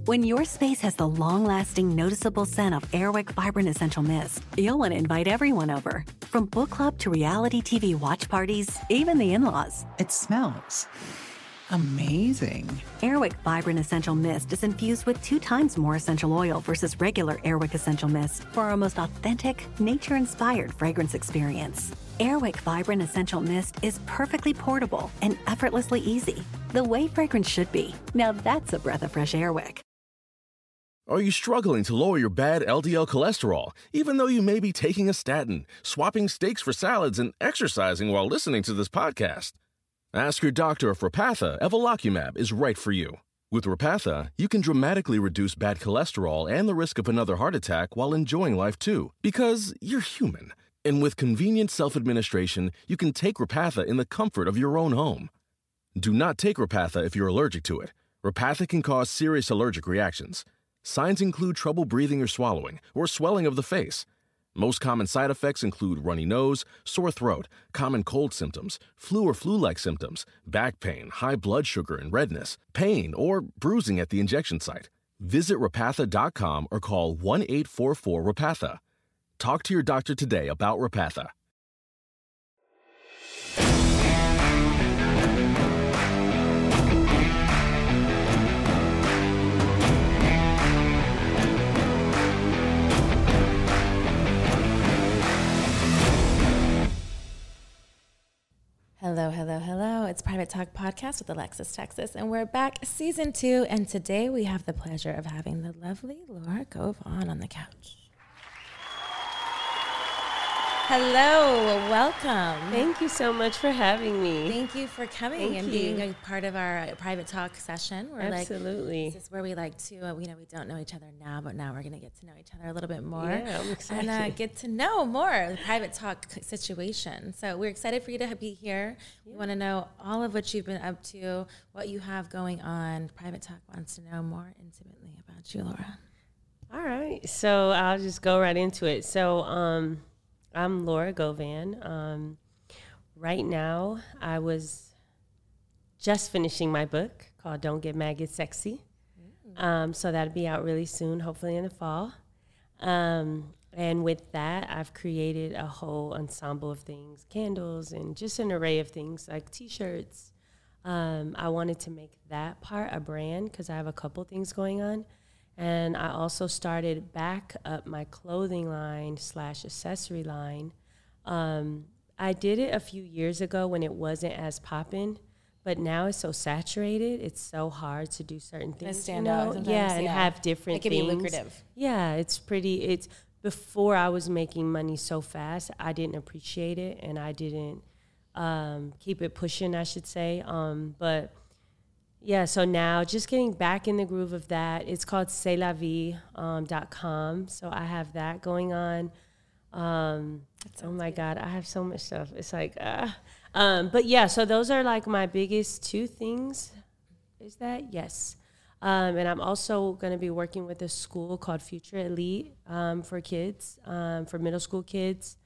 When your space has the long-lasting, noticeable scent of Airwick Vibrant Essential Mist, you'll want to invite everyone over. From book club to reality TV watch parties, even the in-laws. It smells amazing. Airwick Vibrant Essential Mist is infused with 2 times more essential oil versus regular Airwick Essential Mist for our most authentic, nature-inspired fragrance experience. Airwick Vibrant Essential Mist is perfectly portable and effortlessly easy. The way fragrance should be. Now that's a breath of fresh Airwick. Are you struggling to lower your bad LDL cholesterol, even though you may be taking a statin, swapping steaks for salads, and exercising while listening to this podcast? Ask your doctor if Repatha Evolocumab is right for you. With Repatha, you can dramatically reduce bad cholesterol and the risk of another heart attack while enjoying life too, because you're human. And with convenient self-administration, you can take Repatha in the comfort of your own home. Do not take Repatha if you're allergic to it. Repatha can cause serious allergic reactions. Signs include trouble breathing or swallowing, or swelling of the face. Most common side effects include runny nose, sore throat, common cold symptoms, flu or flu-like symptoms, back pain, high blood sugar and redness, pain, or bruising at the injection site. Visit Repatha.com or call 1-844-REPATHA. Talk to your doctor today about Repatha. Hello, hello, hello. It's Private Talk Podcast with Alexis Texas, and we're back season 2, and today we have the pleasure of having the lovely Laura Govan on the couch. Hello, welcome. Thank you so much for having me. Thank you for coming and being a part of our private talk session. We're Absolutely. This is where we like to, we don't know each other now, but now we're going to get to know each other a little bit more. Yeah, I'm excited. And get to know more the private talk situation. So we're excited for you to be here. Yeah. We want to know all of what you've been up to, what you have going on. Private Talk wants to know more intimately about you, Laura. All right. So I'll just go right into it. So, I'm Laura Govan. Right now, I was just finishing my book called Don't Get Mad, Get Sexy. So that'll be out really soon, hopefully in the fall. And with that, I've created a whole ensemble of things, candles and just an array of things like T-shirts. I wanted to make that part a brand because I have a couple things going on. And I also started back up my clothing line / accessory line. I did it a few years ago when it wasn't as poppin', but now it's so saturated. It's so hard to do certain things. Stand out sometimes, and have different things. It can be lucrative. Yeah, it's before I was making money so fast, I didn't appreciate it, and I didn't keep it pushing, I should say. But yeah, so now just getting back in the groove of that. It's called C'estLaVie.com. So I have that going on. Oh my God, I have so much stuff. It's like, but yeah, so those are like my biggest 2 things. Is that? Yes. And I'm also going to be working with a school called Future Elite for kids, for middle school kids.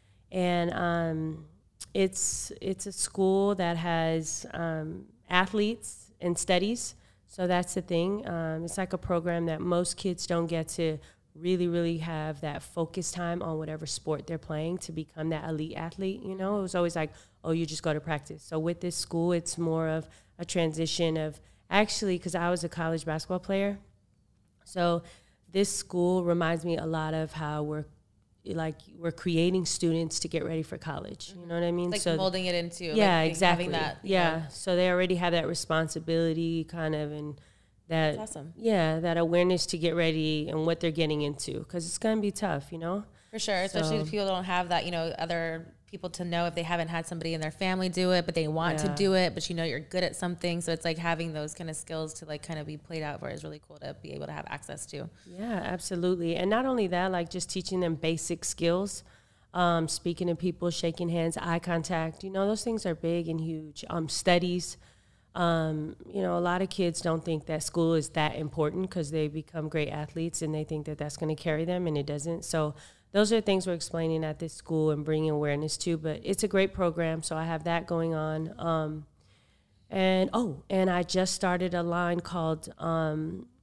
And it's a school that has athletes and studies. So that's the thing. It's like a program that most kids don't get to really, really have that focus time on whatever sport they're playing to become that elite athlete. You know, it was always like, oh, you just go to practice. So with this school, it's more of a transition of actually, because I was a college basketball player. So this school reminds me a lot of how we're creating students to get ready for college. You know what I mean? Like so molding it into, exactly. Having that. Yeah. So they already have that responsibility kind of, and that, that's awesome. Yeah, that awareness to get ready and what they're getting into, because it's going to be tough, you know? For sure, especially if people don't have that, other people to know if they haven't had somebody in their family do it, but they want to do it, but you're good at something. So it's like having those kind of skills to like kind of be played out for is really cool to be able to have access to. Yeah, absolutely. And not only that, like just teaching them basic skills, speaking to people, shaking hands, eye contact, those things are big and huge. Studies, a lot of kids don't think that school is that important because they become great athletes and they think that that's going to carry them, and it doesn't. So those are things we're explaining at this school and bringing awareness to, but it's a great program. So I have that going on. And I just started a line called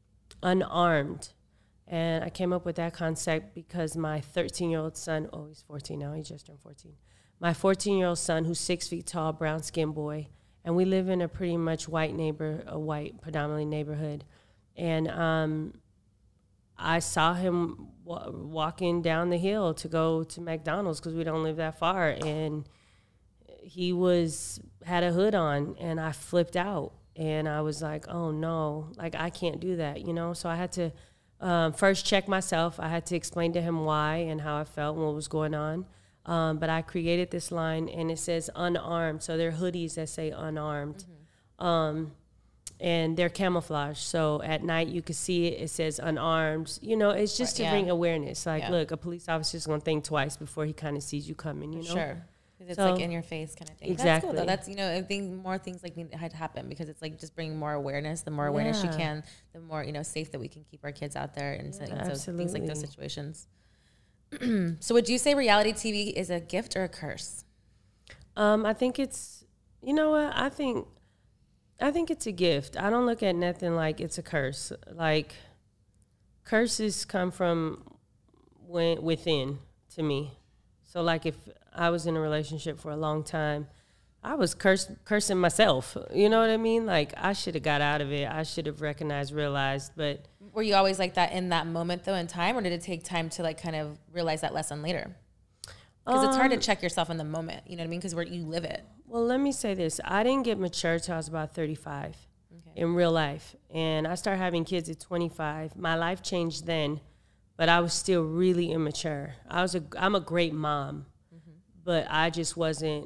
unarmed. And I came up with that concept because my 13-year-old son, he's 14 now, he just turned 14. My 14-year-old son, who's 6 feet tall, brown-skinned boy, and we live in a pretty much white predominantly neighborhood. And I saw him walking down the hill to go to McDonald's because we don't live that far, and he had a hood on, and I flipped out, and I was like, oh no, like I can't do that, you know? So I had to first check myself. I had to explain to him why and how I felt and what was going on. But I created this line, and it says unarmed. So they're hoodies that say unarmed. And they're camouflage. So at night you can see it. It says unarmed. You know, it's just to bring awareness. Like, look, a police officer's going to think twice before he kind of sees you coming, you know? Sure. It's like in your face kind of thing. Exactly. That's cool, though. That's, you know, I think more things like need to happen because it's like just bringing more awareness. The more awareness you can, the more, you know, safe that we can keep our kids out there and so things like those situations. So would you say reality TV is a gift or a curse? I think it's, you know what? I think it's a gift. I don't look at nothing like it's a curse. Like, curses come from within to me. So like if I was in a relationship for a long time, I was cursing myself. You know what I mean? Like, I should have got out of it. I should have realized, but. Were you always like that in that moment though in time, or did it take time to like kind of realize that lesson later? Because it's hard to check yourself in the moment, you know what I mean? Because you live it. Well, let me say this. I didn't get mature till I was about 35 in real life. And I started having kids at 25. My life changed then, but I was still really immature. I'm a great mom, but I just wasn't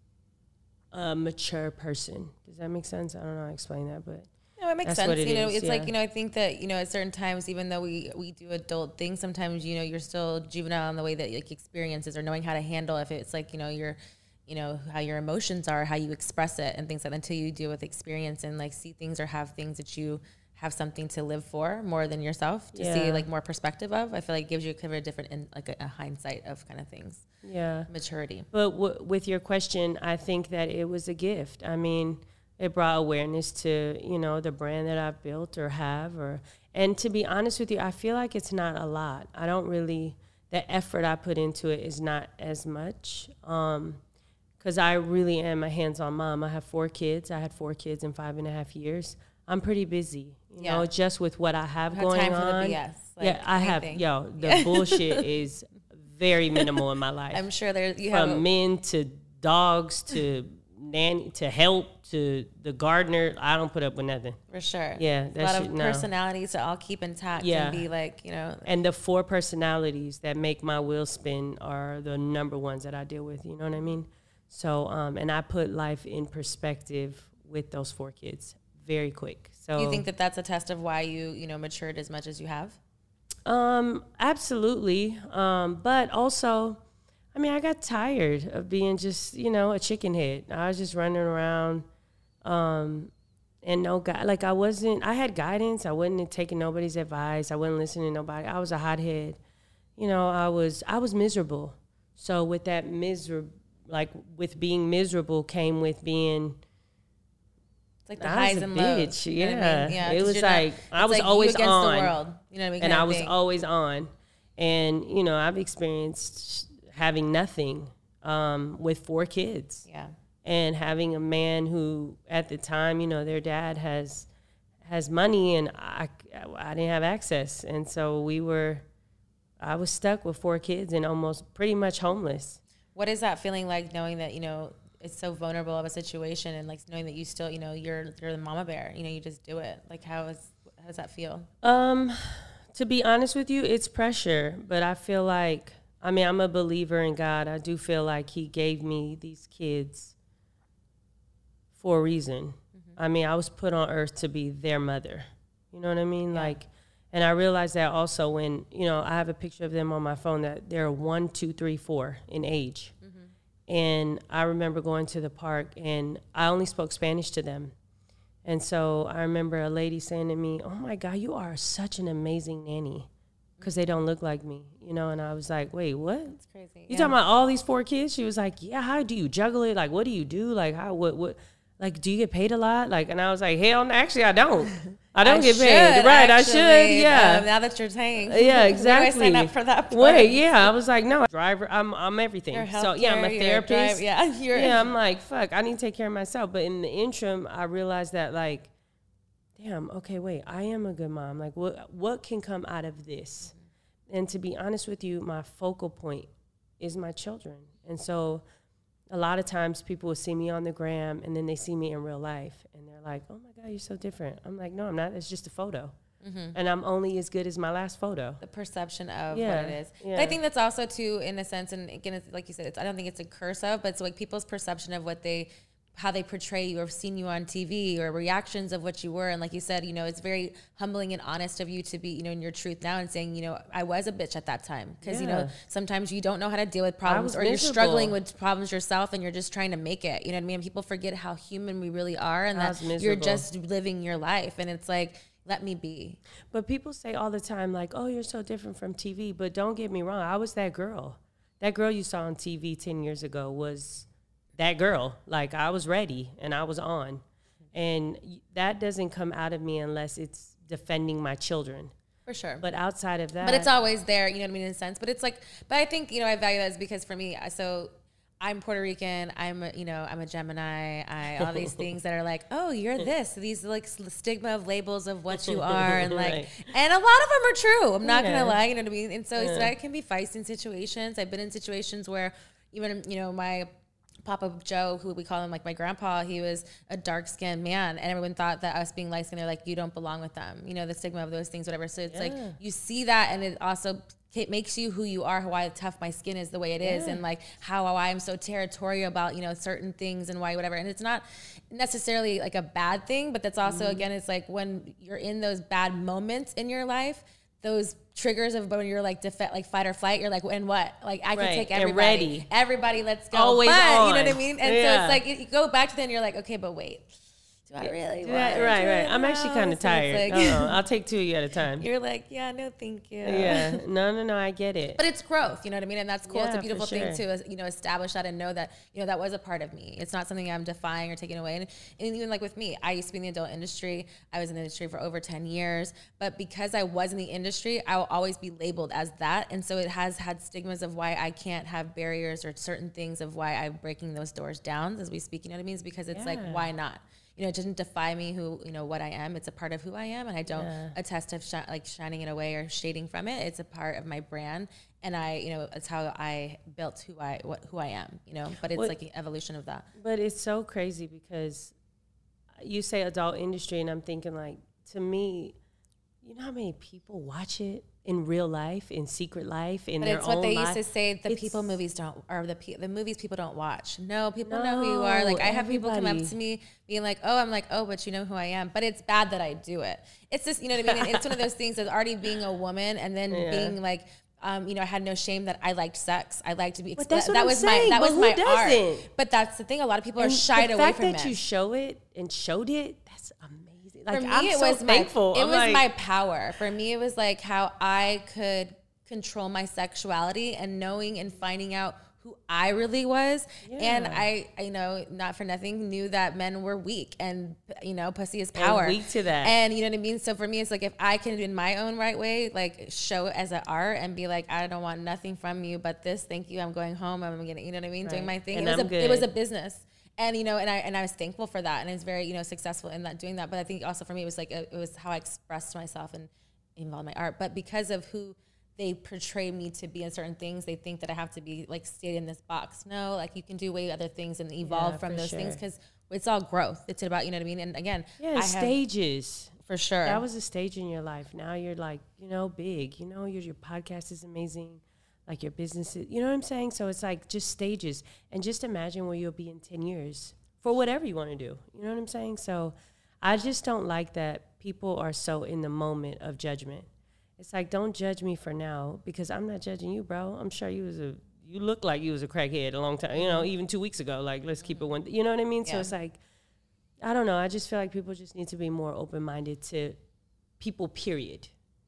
a mature person. Does that make sense? I don't know how to explain that, but no, it makes sense. You know, it's like, you know, I think that, you know, at certain times, even though we do adult things, sometimes, you know, you're still juvenile in the way that like experiences or knowing how to handle if it's like, you know, how your emotions are, how you express it and things like that until you deal with experience and like see things or have things that you have something to live for more than yourself to see like more perspective of. I feel like it gives you kind of a different, like a hindsight of kind of things. Yeah. Maturity. But with your question, I think that it was a gift. I mean, it brought awareness to, you know, the brand that I've built or have, and to be honest with you, I feel like it's not a lot. I don't really, the effort I put into it is not as much. Because I really am a hands-on mom. I have 4 kids. I had 4 kids in 5.5 years. I'm pretty busy, you know, just with what I have going time on. For the BS, like I have, the bullshit is very minimal in my life. I'm sure from men to dogs to nanny to help to the gardener. I don't put up with nothing. For sure. Yeah. A lot of personalities to all keep intact and be like, you know. And the 4 personalities that make my wheel spin are the number ones that I deal with. You know what I mean? So, and I put life in perspective with those 4 kids very quick. So, do you think that that's a test of why you know, matured as much as you have? Absolutely. But also, I mean, I got tired of being just, you know, a chicken head. I was just running around, and no guy. Like I had guidance. I wasn't taking nobody's advice. I wasn't listening to nobody. I was a hothead. You know, I was miserable. So with that with being miserable came with being. It's like the highs and lows. Yeah. You know what I mean? It was like, I was always on. The world, you know what I mean? And I was always on. And, you know, I've experienced having nothing with 4 kids. Yeah. And having a man who, at the time, you know, their dad has money and I didn't have access. And so I was stuck with 4 kids and almost pretty much homeless. What is that feeling like, knowing that, you know, it's so vulnerable of a situation and like knowing that you still, you know, you're the mama bear, you know, you just do it. Like how does that feel? To be honest with you, it's pressure, but I feel like, I mean, I'm a believer in God. I do feel like he gave me these kids for a reason. I mean, I was put on earth to be their mother. You know what I mean? Yeah. Like, and I realized that also when, you know, I have a picture of them on my phone that they're 1, 2, 3, 4 in age. And I remember going to the park and I only spoke Spanish to them. And so I remember a lady saying to me, "Oh my God, you are such an amazing nanny," because they don't look like me, you know? And I was like, wait, what? That's crazy. You talking about all these 4 kids? She was like, yeah, how do you juggle it? Like, what do you do? Like, what? like, do you get paid a lot? Like, and I was like, hell, no, actually, I don't. I don't get paid. Right, actually, I should, yeah. Now that you're saying. Yeah, exactly. Where do I sign up for that part? Wait, yeah. I was like, no, driver, I'm everything. So, yeah, I'm a therapist. I'm like, fuck, I need to take care of myself. But in the interim, I realized that, like, damn, okay, wait, I am a good mom. Like, what can come out of this? And to be honest with you, my focal point is my children. And so a lot of times people will see me on the gram and then they see me in real life and they're like, oh my God, you're so different. I'm like, no, I'm not. It's just a photo. And I'm only as good as my last photo. The perception of what it is. Yeah. But I think that's also too, in a sense, and again, it's, like you said, I don't think it's a curse of, but it's like people's perception of how they portray you or seen you on TV or reactions of what you were. And like you said, you know, it's very humbling and honest of you to be, you know, in your truth now and saying, you know, I was a bitch at that time. Because, you know, sometimes you don't know how to deal with problems or you're struggling with problems yourself and you're just trying to make it. You know what I mean? And people forget how human we really are and that you're just living your life. And it's like, let me be. But people say all the time, like, oh, you're so different from TV. But don't get me wrong. I was that girl. That girl you saw on TV 10 years ago was that girl. Like, I was ready and I was on. And that doesn't come out of me unless it's defending my children. For sure. But outside of that. But it's always there, you know what I mean, in a sense. But it's like, but I think, you know, I value that because for me, so I'm Puerto Rican. I'm a Gemini. All these things that are like, oh, you're this. These like stigma of labels of what you are, and like, right. And a lot of them are true. I'm not gonna lie, you know what I mean. And so I can be feisty in situations. I've been in situations where even my Papa Joe, who we call him like my grandpa, he was a dark-skinned man, and everyone thought that us being light-skinned, they're like, you don't belong with them. You know, the stigma of those things, whatever. So it's like you see that, and it also makes you who you are, why tough my skin is the way it is, and like how I am so territorial about, you know, certain things and why whatever. And it's not necessarily like a bad thing, but that's also, again, it's like when you're in those bad moments in your life, those triggers of when you're like like fight or flight, you're like, and what? Like I can take everybody. Everybody, let's go. Always on. You know what I mean? And so it's like you go back to then you're like, okay, but wait. Do I really want that? Right. I'm actually kind of tired. Like, I'll take two of you at a time. You're like, yeah, no, thank you. Yeah, no, I get it. But it's growth, you know what I mean? And that's cool. It's a beautiful thing to, you know, establish that and know that, you know, that was a part of me. It's not something I'm defying or taking away. And even like with me, I used to be in the adult industry. I was in the industry for over 10 years. But because I was in the industry, I will always be labeled as that. And so it has had stigmas of why I can't have barriers or certain things of why I'm breaking those doors down as we speak, you know what I mean? It's because it's like, why not? You know, it doesn't defy me who, you know, what I am. It's a part of who I am. And I don't attest to shining it away or shading from it. It's a part of my brand. And it's how I built who I am, you know, but it's like an evolution of that. But it's so crazy because you say adult industry and I'm thinking like, to me, you know how many people watch it in real life, in secret life, in their own life? But it's what they used to say, the movies people don't watch. No, people know who you are. Like, I have people come up to me being like, oh, I'm like, oh, but you know who I am. But it's bad that I do it. It's just, you know what I mean? And it's one of those things of already being a woman and then being like, you know, I had no shame that I liked sex. I liked to be expressed. That was my art. But that's the thing. A lot of people are shied away from it. The fact that you show it and showed it, that's amazing. Like, for me, I'm so thankful. It was my power. For me, it was like how I could control my sexuality and knowing and finding out who I really was. Yeah. And I, you know, not for nothing, knew that men were weak and, you know, pussy is power. And weak to that. And you know what I mean? So for me, it's like if I can, in my own right way, like show it as an art and be like, I don't want nothing from you but this. Thank you. I'm going home. I'm going to, you know what I mean? Doing my thing. It was a business. And, you know, and I was thankful for that. And I was very, you know, successful in that, doing that. But I think also for me, it was like, it was how I expressed myself and involved my art. But because of who they portray me to be in certain things, they think that I have to be like stayed in this box. No, like you can do way other things and evolve from those things because it's all growth. It's about, you know what I mean? And again, stages. For sure. That was a stage in your life. Now you're like, you know, big, you know, your podcast is amazing. Like your business is, you know what I'm saying? So it's like just stages. And just imagine where you'll be in 10 years for whatever you want to do. You know what I'm saying? So I just don't like that people are so in the moment of judgment. It's like, don't judge me for now because I'm not judging you, bro. I'm sure you look like you was a crackhead a long time, you know, even 2 weeks ago. Like, let's keep it one, you know what I mean? Yeah. So it's like, I don't know. I just feel like people just need to be more open-minded to people, period.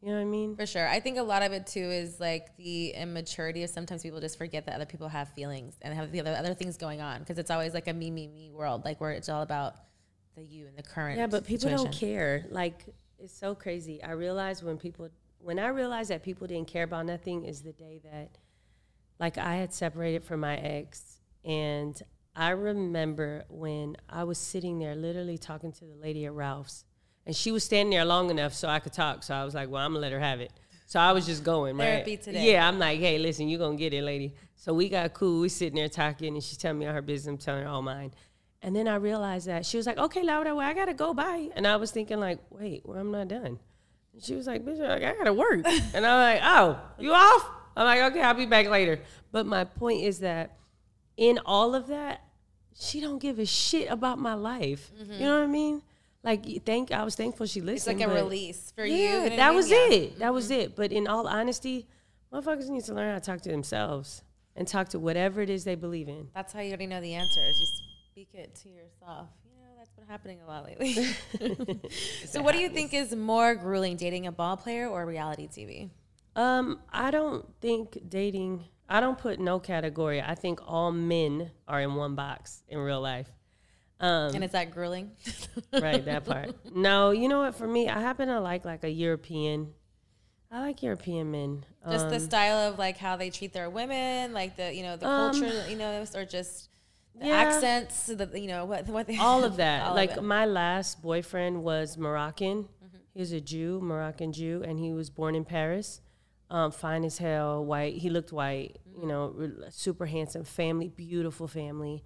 You know what I mean? For sure. I think a lot of it too is like the immaturity of sometimes people just forget that other people have feelings and have the other things going on, because it's always like a me world, like where it's all about the you and the current. Yeah, but people situation. don't care. Like, it's so crazy. I realized when I realized that people didn't care about nothing is the day that, like, I had separated from my ex, and I remember when I was sitting there literally talking to the lady at Ralph's, and she was standing there long enough so I could talk. So I was like, well, I'm going to let her have it. So I was just going, right? Therapy today. Yeah, I'm like, hey, listen, you're going to get it, lady. So we got cool. We sitting there talking, and she's telling me all her business. I'm telling her all mine. And then I realized that she was like, okay, Laura, well, I got to go, bye. And I was thinking like, wait, well, I'm not done. And she was like, bitch, I got to work. And I'm like, oh, you off? I'm like, okay, I'll be back later. But my point is that in all of that, she don't give a shit about my life. Mm-hmm. You know what I mean? Like, I was thankful she listened. It's like a release for you. Yeah, that was it. That was it. But in all honesty, motherfuckers need to learn how to talk to themselves and talk to whatever it is they believe in. That's how you already know the answers. You speak it to yourself. You know, that's been happening a lot lately. So what do you think is more grueling, dating a ball player or reality TV? I don't think dating, I don't put no category. I think all men are in one box in real life. And is that grueling? Right, that part. No, you know what? For me, I happen to like a European. I like European men. Just the style of like how they treat their women, like the culture, or just the accents, what they all of that. all like of it. My last boyfriend was Moroccan. Mm-hmm. He was a Jew, Moroccan Jew, and he was born in Paris. Fine as hell, white. He looked white, super handsome family, beautiful family.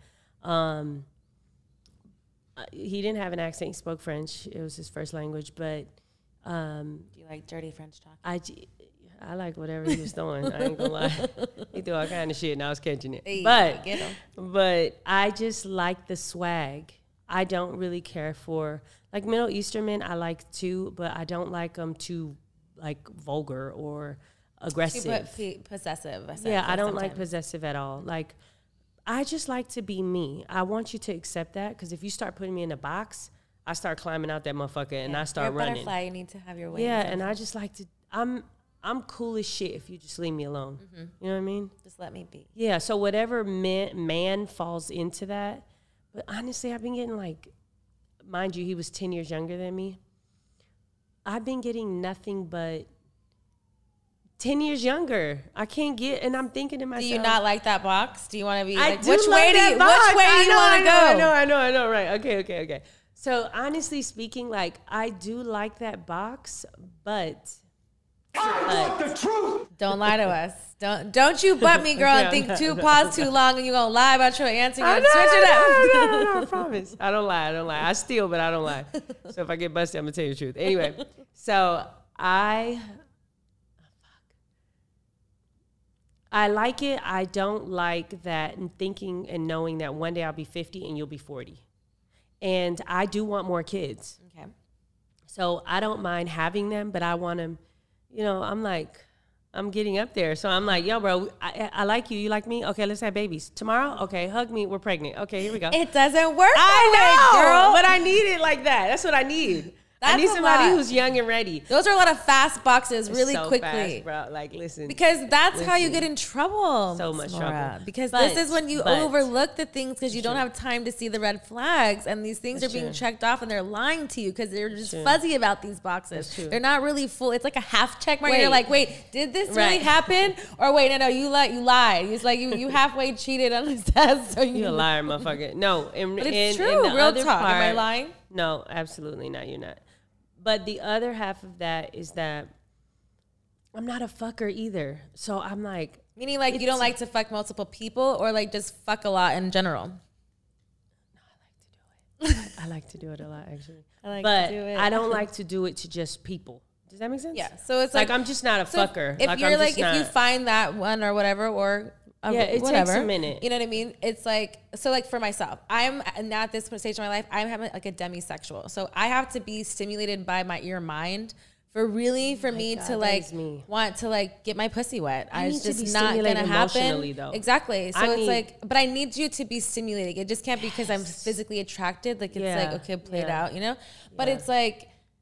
He didn't have an accent. He spoke French. It was his first language. But do you like dirty French talk? I like whatever he was throwing. I ain't gonna lie. He threw all kind of shit, and I was catching it. Hey, but I just like the swag. I don't really care for like Middle Eastern men. I like too, but I don't like them too like vulgar or aggressive. Possessive. Yeah, I don't like possessive at all. Like, I just like to be me. I want you to accept that, because if you start putting me in a box, I start climbing out that motherfucker and I start running. You're a butterfly. You need to have your wings. Yeah, and I just like to. I'm cool as shit if you just leave me alone. Mm-hmm. You know what I mean? Just let me be. Yeah. So whatever man falls into that, but honestly, I've been getting like, mind you, he was 10 years younger than me. I've been getting nothing but 10 years younger. I can't get, and I'm thinking to myself, do you not like that box? Do you want to be like, which way do you want to go? I know. Right. Okay. So honestly speaking, like, I do like that box, but I want the truth. Don't lie to us. Don't you butt me, girl, and think pause too long and you're going to lie about your answer. You're going to switch it up. No, I promise. I don't lie. I steal, but I don't lie. So if I get busted, I'm going to tell you the truth. Anyway, so I like it. I don't like that and thinking and knowing that one day I'll be 50 and you'll be 40. And I do want more kids. Okay. So I don't mind having them, but I want them, I'm getting up there. So I'm like, yo, bro, I like you. You like me? Okay, let's have babies. Tomorrow? Okay, hug me. We're pregnant. Okay, here we go. It doesn't work that way, girl. But I need it like that. That's what I need. I need somebody who's young and ready. Those are a lot of fast boxes really so quickly. Fast, bro. Like, listen. Because that's how you get in trouble. So much trouble. Because this is when you overlook the things because you don't have time to see the red flags. And these things are being checked off and they're lying to you because they're just fuzzy about these boxes. They're not really full. It's like a half check mark. You're like, wait, did this really happen? Or wait, no, you lied. It's like you halfway cheated on this test. So you're a liar, motherfucker. No. But it's true. Real talk. Am I lying? No, absolutely not. You're not. But the other half of that is that I'm not a fucker either. So I'm like... Meaning like you don't like to fuck multiple people or like just fuck a lot in general? No, I like to do it. I like to do it a lot, actually. I don't like to do it to just people. Does that make sense? Yeah. So it's like I'm just not a fucker. If you're like, if you find that one or whatever, or... it takes a minute. You know what I mean? It's like, so like for myself, I'm not at this stage of my life, I'm having like a demisexual. So I have to be stimulated by your mind for me to like want to like get my pussy wet. It's just not going to happen. Though. Exactly. So it's like, but I need you to be stimulating. It just can't be because I'm physically attracted. Like it's like, okay, play it out, you know? But it's like,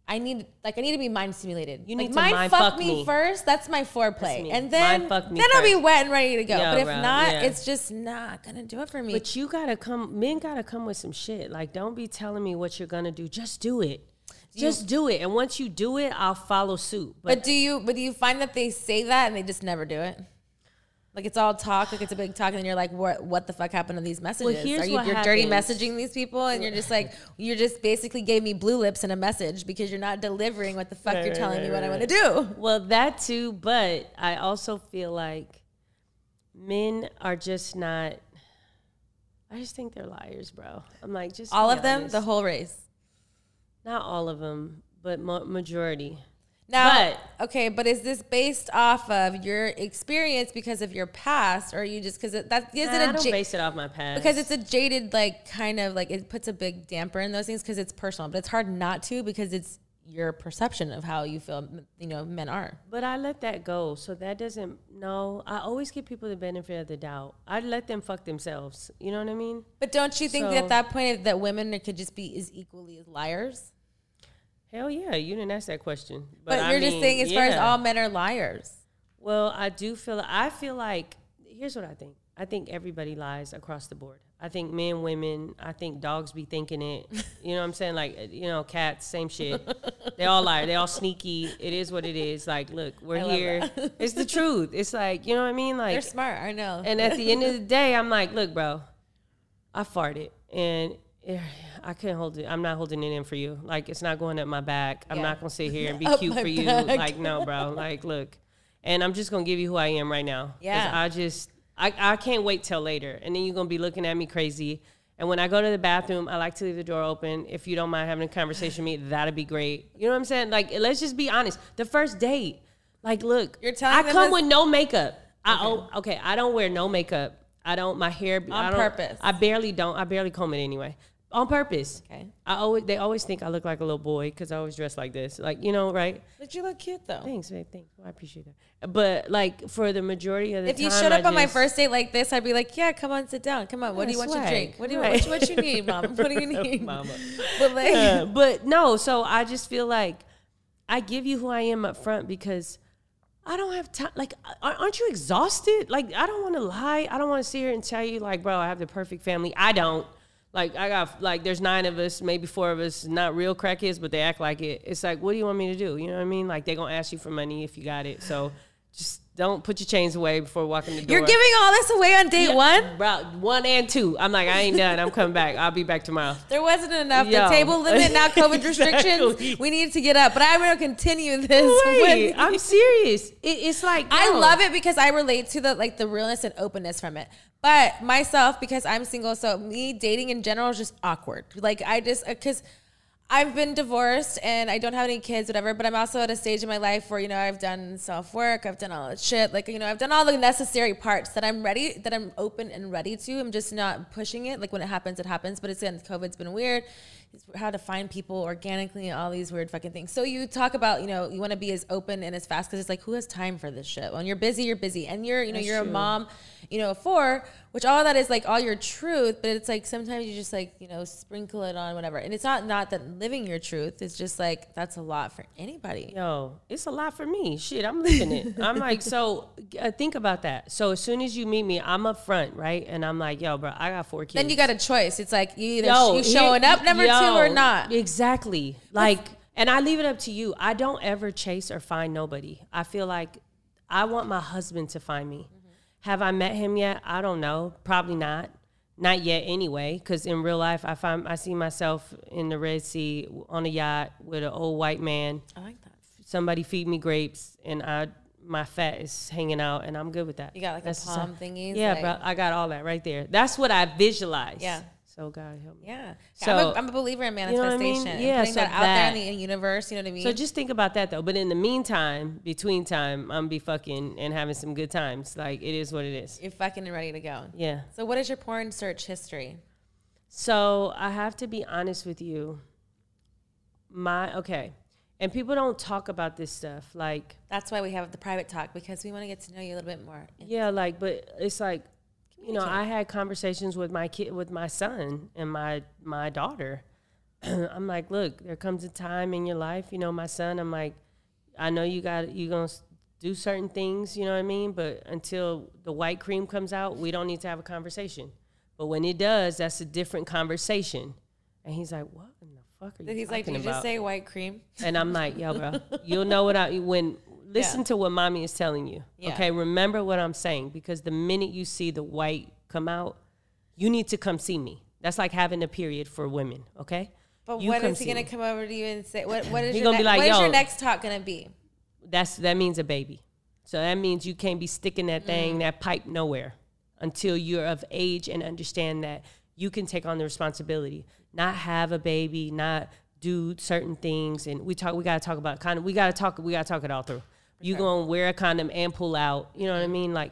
I need to be mind stimulated. You need like, to mind fuck me first. That's my foreplay, and Mind fuck me I'll be first. wet and ready to go. Yeah, but if bro, not, yeah. it's just not gonna do it for me. But men gotta come with some shit. Like, don't be telling me what you're gonna do. Just do it. Just do it. And once you do it, I'll follow suit. But do you find that they say that and they just never do it? Like, it's all talk, like it's a big talk, and then you're like, what the fuck happened to these messages? here's you're what dirty happens. messaging these people, and you're just like, you just basically gave me blue lips in a message because you're not delivering what the fuck you're telling me what I want to do. Well, that too, but I also feel like men are just not. I just think they're liars, bro. I'm like, just All be of them, honest. the whole race. Not all of them, but majority. Now, okay, but is this based off of your experience because of your past, or are you just because that is I it? don't base it off my past Because it's a jaded, like, kind of like, it puts a big damper in those things because it's personal, but it's hard not to because it's your perception of how you feel, men are. But I let that go, so that doesn't. No, I always give people the benefit of the doubt. I let them fuck themselves. You know what I mean? But don't you think So- that at that point that women could just be as equally as liars? Hell yeah, you didn't ask that question. But I you're just mean, saying as far as yeah. all men are liars. Well, I feel like, here's what I think. I think everybody lies across the board. I think men, women, I think dogs be thinking it. You know what I'm saying? Like, cats, same shit. They all lie. They all sneaky. It is what it is. Like, look, we're here. It's the truth. It's like, you know what I mean? Like, They're smart, I know. and at the end of the day, I'm like, look, bro, I farted. And I couldn't hold it. I'm not holding it in for you. Like, it's not going up my back. I'm not going to sit here and be Up cute my for you. back. Like, no, bro. Like, look. And I'm just going to give you who I am right now. 'Cause Yeah. I can't wait till later. And then you're going to be looking at me crazy. And when I go to the bathroom, I like to leave the door open. If you don't mind having a conversation with me, that'd be great. You know what I'm saying? Like, let's just be honest. The first date, like, look, You're telling I them come this- with no makeup. I don't wear no makeup. My hair On purpose. I barely comb it anyway. On purpose. Okay. They always think I look like a little boy because I always dress like this. Like, right? But you look cute, though. Thanks, babe. Thanks. Well, I appreciate that. But like for the majority of the If time, you showed up I on my just- first date like this, I'd be like, yeah, come on, sit down. Come on. What do you want to swag. drink? What do you Right. what you need, mom? What do you need? Mama. But like, But no, so I just feel like I give you who I am up front because I don't have time. Like, aren't you exhausted? Like, I don't want to lie. I don't want to sit here and tell you, like, bro, I have the perfect family. I don't. Like, I got, like, there's 9 of us, maybe 4 of us, not real crackheads, but they act like it. It's like, what do you want me to do? You know what I mean? Like, they're going to ask you for money if you got it. So just don't put your chains away before walking the door. you're giving all this away on date one? Bro, 1 and 2. I'm like, I ain't done. I'm coming back. I'll be back tomorrow. There wasn't enough. Yo. The table limit, now COVID restrictions. Exactly. We need to get up. But I'm going to continue this. Wait, with- I'm serious. It's like, I bro. love it because I relate to the realness and openness from it. But myself, because I'm single, so me dating in general is just awkward. Like, because I've been divorced and I don't have any kids, whatever, but I'm also at a stage in my life where, I've done self-work, I've done all that shit. Like, I've done all the necessary parts that I'm ready, that I'm open and ready to. I'm just not pushing it. Like, when it happens, it happens. But COVID's been weird. It's how to find people organically and all these weird fucking things. So you talk about, you want to be as open and as fast because it's like, who has time for this shit? When you're busy, you're busy. And you're a mom, of 4, which all that is like all your truth, but it's like sometimes you just like, sprinkle it on whatever. And it's not that living your truth. It's just like, that's a lot for anybody. Yo, it's a lot for me. Shit, I'm living it. I'm like, so think about that. So as soon as you meet me, I'm up front, right? And I'm like, yo, bro, I got 4 kids. Then you got a choice. It's like you either you showing up number 2 or not. Exactly. Like, and I leave it up to you. I don't ever chase or find nobody. I feel like I want my husband to find me. Have I met him yet? I don't know. Probably not. Not yet anyway, because in real life, I see myself in the Red Sea on a yacht with an old white man. I like that. Somebody feed me grapes, and my fat is hanging out, and I'm good with that. You got like That's a palm thingies. Yeah, like, bro, I got all that right there. That's what I visualize. Yeah. So God help me. Yeah. So- I'm a believer in You know what I manifestation. mean? And Yeah, putting so that out there that- in the universe, you know what I mean? So just think about that though. But in the meantime, between time, I'm be fucking and having some good times. Like, it is what it is. You're fucking and ready to go. Yeah. So what is your porn search history? So I have to be honest with you. And people don't talk about this stuff. Like, That's why we have the private talk, because we want to get to know you a little bit more. yeah, like, but it's like, I had conversations with my kid, with my son and my daughter. I'm like, look, there comes a time in your life, you know, my son, I'm like, I know you're going to do certain things, you know what I mean? But until the white cream comes out, we don't need to have a conversation. But when it does, that's a different conversation. And he's like, what in the fuck are you He's talking like, did you about? just say white cream? And I'm like, yo, bro, you'll know what listen to what mommy is telling you. Yeah. Okay, remember what I'm saying, because the minute you see the white come out, you need to come see me. That's like having a period for women, okay? But you when is he see going to me. come over to you and say, what is, He your, gonna be like, what is yo, your next talk going to be? That means a baby. So that means you can't be sticking that thing, that pipe nowhere until you're of age and understand that you can take on the responsibility, not have a baby, not do certain things. And we got to talk about condom. We got to talk it all through. You going to wear a condom and pull out. You know what I mean? Like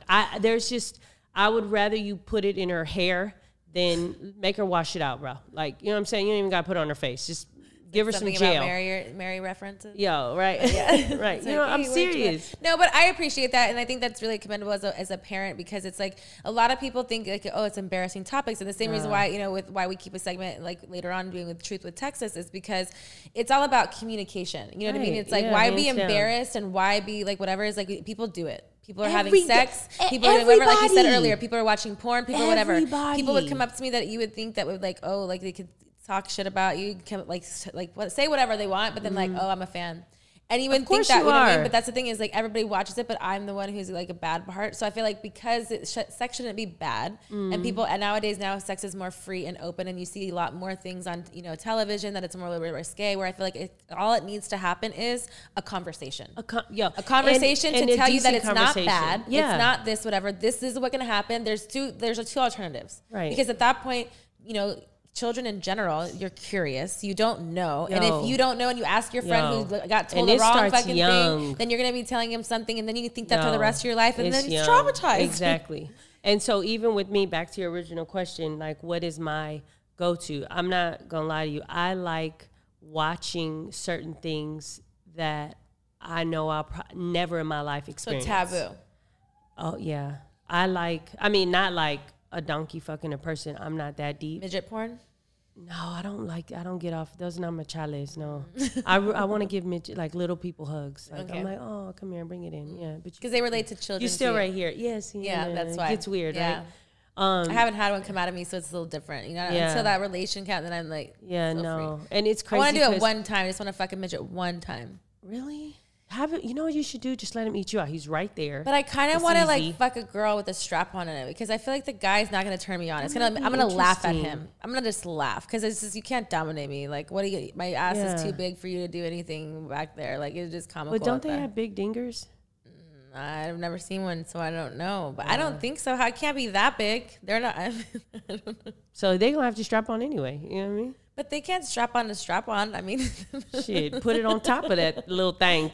I would rather you put it in her hair than make her wash it out, bro. Like, you know what I'm saying? You don't even got to put it on her face. Just give her some Something gel. about Mary references. Yo, right. Yeah. Right. You know, I'm serious. No, but I appreciate that. And I think that's really commendable as a parent, because it's like a lot of people think like, oh, it's embarrassing topics. And the same reason why, you know, why we keep a segment like later on doing with Truth with Texas is because it's all about communication. You know what I mean? It's like, why be embarrassed and why be like, whatever is like, people do it. People are having sex. People are whatever, like you said earlier, people are watching porn, people whatever. People would come up to me that you would think that would like, oh, like they could talk shit about you, can like what, say whatever they want, but then like, oh, I'm a fan. And you wouldn't think that, you know what I mean? But that's the thing is like everybody watches it, but I'm the one who's like a bad part. So I feel like because sex shouldn't be bad, and people, and nowadays sex is more free and open, and you see a lot more things on, you know, television that it's more risque, where I feel like all it needs to happen is a conversation. A conversation to tell you that it's not bad. Yeah. It's not this, whatever. This is what's going to happen. There's two alternatives. Right. Because at that point, you know, children in general, you're curious. You don't know. And if you don't know and you ask your friend who got told the wrong fucking thing, then you're going to be telling him something, and then you think that for the rest of your life, and then it's traumatized. Exactly. And so even with me, back to your original question, like what is my go-to? I'm not going to lie to you. I like watching certain things that I know I'll never in my life experience. So taboo. Oh, yeah. Not like a donkey fucking a person. I'm not that deep. Midget porn? No, I don't get off. Those are not my chales, no. I want to give midget, like little people hugs. Like, okay. I'm like, oh, come here, bring it in. Yeah. Because they relate to children. You're still right here. Yes. Yeah, that's why. It's weird, right? I haven't had one come out of me, so it's a little different. You know, until that relation count, then I'm like, no. Free. And it's crazy. I want to do it one time. I just want to fuck a midget one time. Really? You know what you should do? Just let him eat you out. He's right there. But I kind of want to like fuck a girl with a strap on in it, because I feel like the guy's not going to turn me on. I'm gonna laugh at him. I'm gonna just laugh, because it's just, you can't dominate me. Like, what do you? My ass is too big for you to do anything back there. Like, it's just comical. But don't they have big dingers? I've never seen one, so I don't know. But I don't think so. How it can't be that big? They're not. I don't know. So they're gonna have to strap on anyway. You know what I mean? But they can't strap on to strap on. I mean, shit, put it on top of that little thing.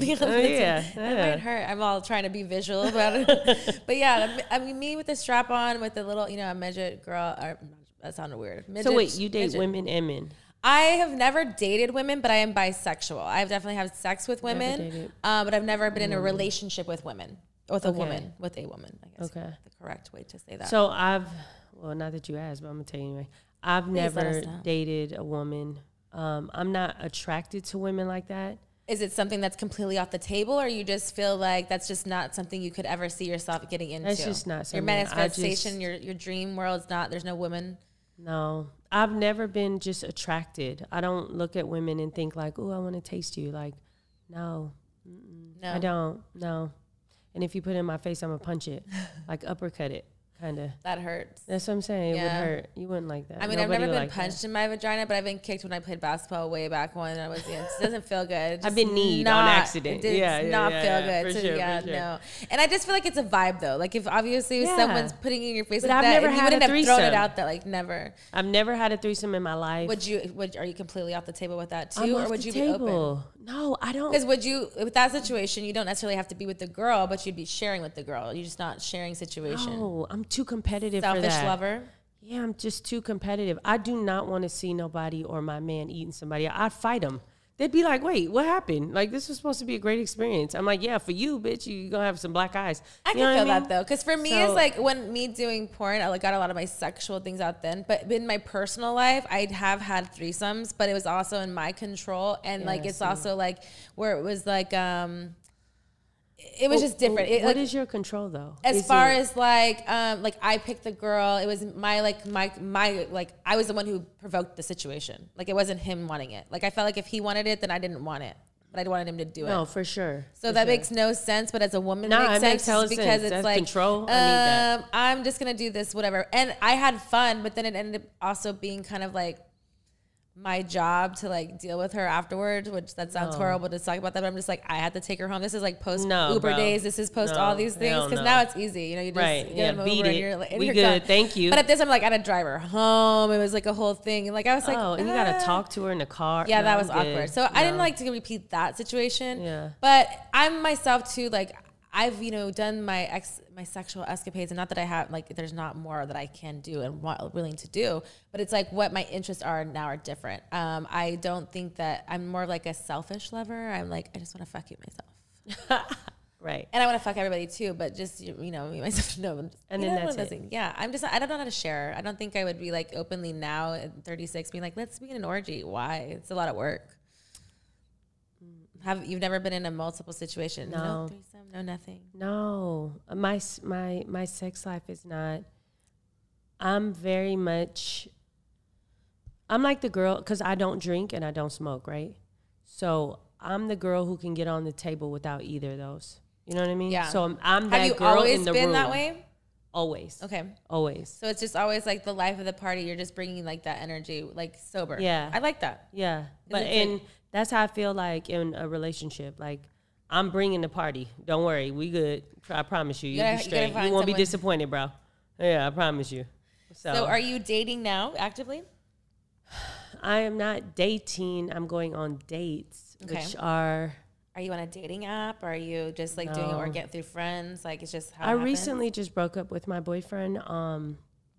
It might hurt. I'm all trying to be visual about it. But yeah, I mean, me with the strap on, with the little, you know, a midget girl. That sounded weird. So wait, you date women and men? I have never dated women, but I am bisexual. I've definitely had sex with women, but I've never been in a relationship with women. With a woman, I guess. Okay. The correct way to say that. So not that you asked, but I'm going to tell you anyway. I've never dated a woman. I'm not attracted to women like that. Is it something that's completely off the table, or you just feel like that's just not something you could ever see yourself getting into? That's just not something. Your manifestation, your dream world's not, there's no women? No. I've never been just attracted. I don't look at women and think like, oh, I want to taste you. Like, no. I don't. No. And if you put it in my face, I'm going to punch it. Like uppercut it. Kind of. That hurts. That's what I'm saying. It would hurt. You wouldn't like that. I mean, I've never been punched in my vagina, but I've been kicked when I played basketball way back when I was young. It doesn't feel good. I've been kneed on accident. It does not feel good. For sure. No. And I just feel like it's a vibe though. Like if obviously someone's putting it in your face, but like I've never you had a threesome. Have thrown it out there, like never. I've never had a threesome in my life. Are you completely off the table with that too, or would you be open? No, I don't. Because with that situation, you don't necessarily have to be with the girl, but you'd be sharing with the girl. You're just not sharing situation. No, I'm too competitive. Selfish lover. Yeah, I'm just too competitive. I do not want to see nobody or my man eating somebody. I'd fight him. they'd be like, wait, what happened? Like, this was supposed to be a great experience. I'm like, yeah, for you, bitch, you're going to have some black eyes. I can feel that, though. Because for me, it's like when me doing porn, I like got a lot of my sexual things out then. But in my personal life, I have had threesomes, but it was also in my control. And, like, it's also, like, where it was, like, it was just different. What is your control, though? As far as, like I picked the girl. It was my I was the one who provoked the situation. Like, it wasn't him wanting it. Like, I felt like if he wanted it, then I didn't want it. But I wanted him to do it. No, for sure. So that makes no sense. But as a woman, it makes makes sense because sense. it's That's like control. I need that. I'm just gonna do this, whatever. And I had fun, but then it ended up also being kind of like my job to like deal with her afterwards, which that sounds horrible to talk about that, but I'm just like, I had to take her home. This is like post Uber days. This is post all these things. Because now it's easy. You know, you just get them over and you're like, we good. Gone. Thank you. But at this time, like, I had to drive her home. It was like a whole thing. And like, I was like, and you got to talk to her in the car. Yeah, that was awkward. So I didn't like to repeat that situation. Yeah. But I'm myself too, like, I've, you know, done my sexual escapades, and not that I have, like, there's not more that I can do and willing to do, but it's like what my interests are now are different. I don't think that I'm more like a selfish lover. I'm like, I just want to fuck you myself. Right. And I want to fuck everybody too, but just, you know, me, myself, no. And then that's it. Yeah. I don't know how to share. I don't think I would be like openly now at 36 being like, let's be in an orgy. Why? It's a lot of work. You've never been in a multiple situation? No. No threesome, no nothing. No, my sex life is not. I'm very much. I'm like the girl because I don't drink and I don't smoke, right? So I'm the girl who can get on the table without either of those. You know what I mean? Yeah. So I'm that Have you girl always in the been room. that way? Always. Okay. Always. So it's just always like the life of the party. You're just bringing like that energy, like sober. Yeah. I like that. Yeah. But and that's how I feel like in a relationship. Like, I'm bringing the party. Don't worry. We good. I promise you. You'll be straight. You won't be disappointed, bro. Yeah, I promise you. So are you dating now actively? I am not dating. I'm going on dates, which are... Are you on a dating app? Or are you just like doing it or get through friends? Like, it's just how I recently just broke up with my boyfriend of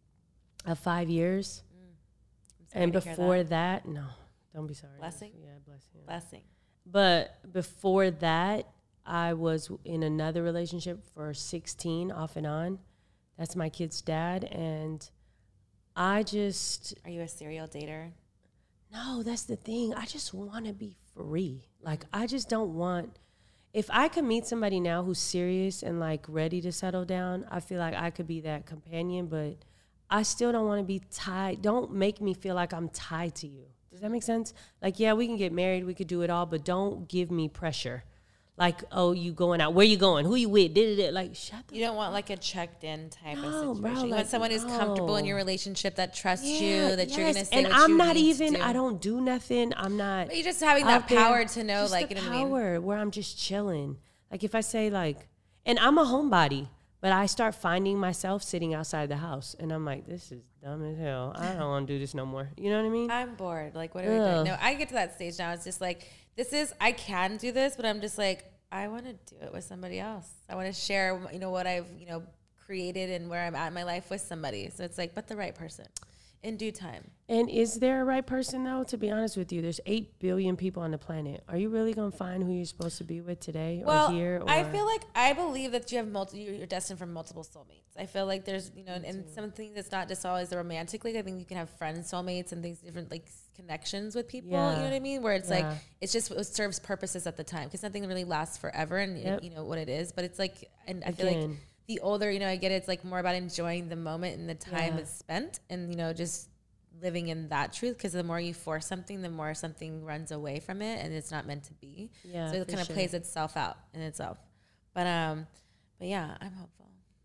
5 years. And before that, no, don't be sorry. Blessing? Yeah, blessing. Blessing. But before that, I was in another relationship for 16 off and on. That's my kid's dad. And I just... Are you a serial dater? No, that's the thing. I just want to be free. Like, I just don't want... If I could meet somebody now who's serious and, like, ready to settle down, I feel like I could be that companion, but I still don't want to be tied. Don't make me feel like I'm tied to you. Does that make sense? Like, yeah, we can get married, we could do it all, but don't give me pressure. Like, oh, you going out? Where you going? Who you with? Like, shut the... You don't want like a checked-in type of situation. Bro, you want someone who's comfortable in your relationship, that trusts you, that you're gonna say and what I'm you not need even. to do. I don't do nothing. I'm not. But you're just having that power to know, just like, the you know what I mean? power where I'm just chilling. Like, if I say like, and I'm a homebody, but I start finding myself sitting outside the house, and I'm like, this is dumb as hell. I don't want to do this no more. You know what I mean? I'm bored. Like, what are we doing? No, I get to that stage now. It's just like, I can do this, but I'm just like, I want to do it with somebody else. I want to share, you know, what I've, you know, created and where I'm at in my life with somebody. So it's like, but the right person in due time. And is there a right person, though? To be honest with you, there's 8 billion people on the planet. Are you really going to find who you're supposed to be with today or here? Or? I feel like, I believe that you have you're destined for multiple soulmates. I feel like there's, you know, and some things that's not just always the romantic. Like, I think you can have friends, soulmates, and things, different like connections with people. Yeah. You know what I mean? Where it's like, it's just, it serves purposes at the time, because nothing really lasts forever, and you know what it is. But it's like, and I feel like the older, you know, I get it, it's like more about enjoying the moment and the time it's spent, and, you know, just living in that truth, because the more you force something, the more something runs away from it, and it's not meant to be. Yeah, so it kind of plays itself out in itself. But yeah, I'm hopeful.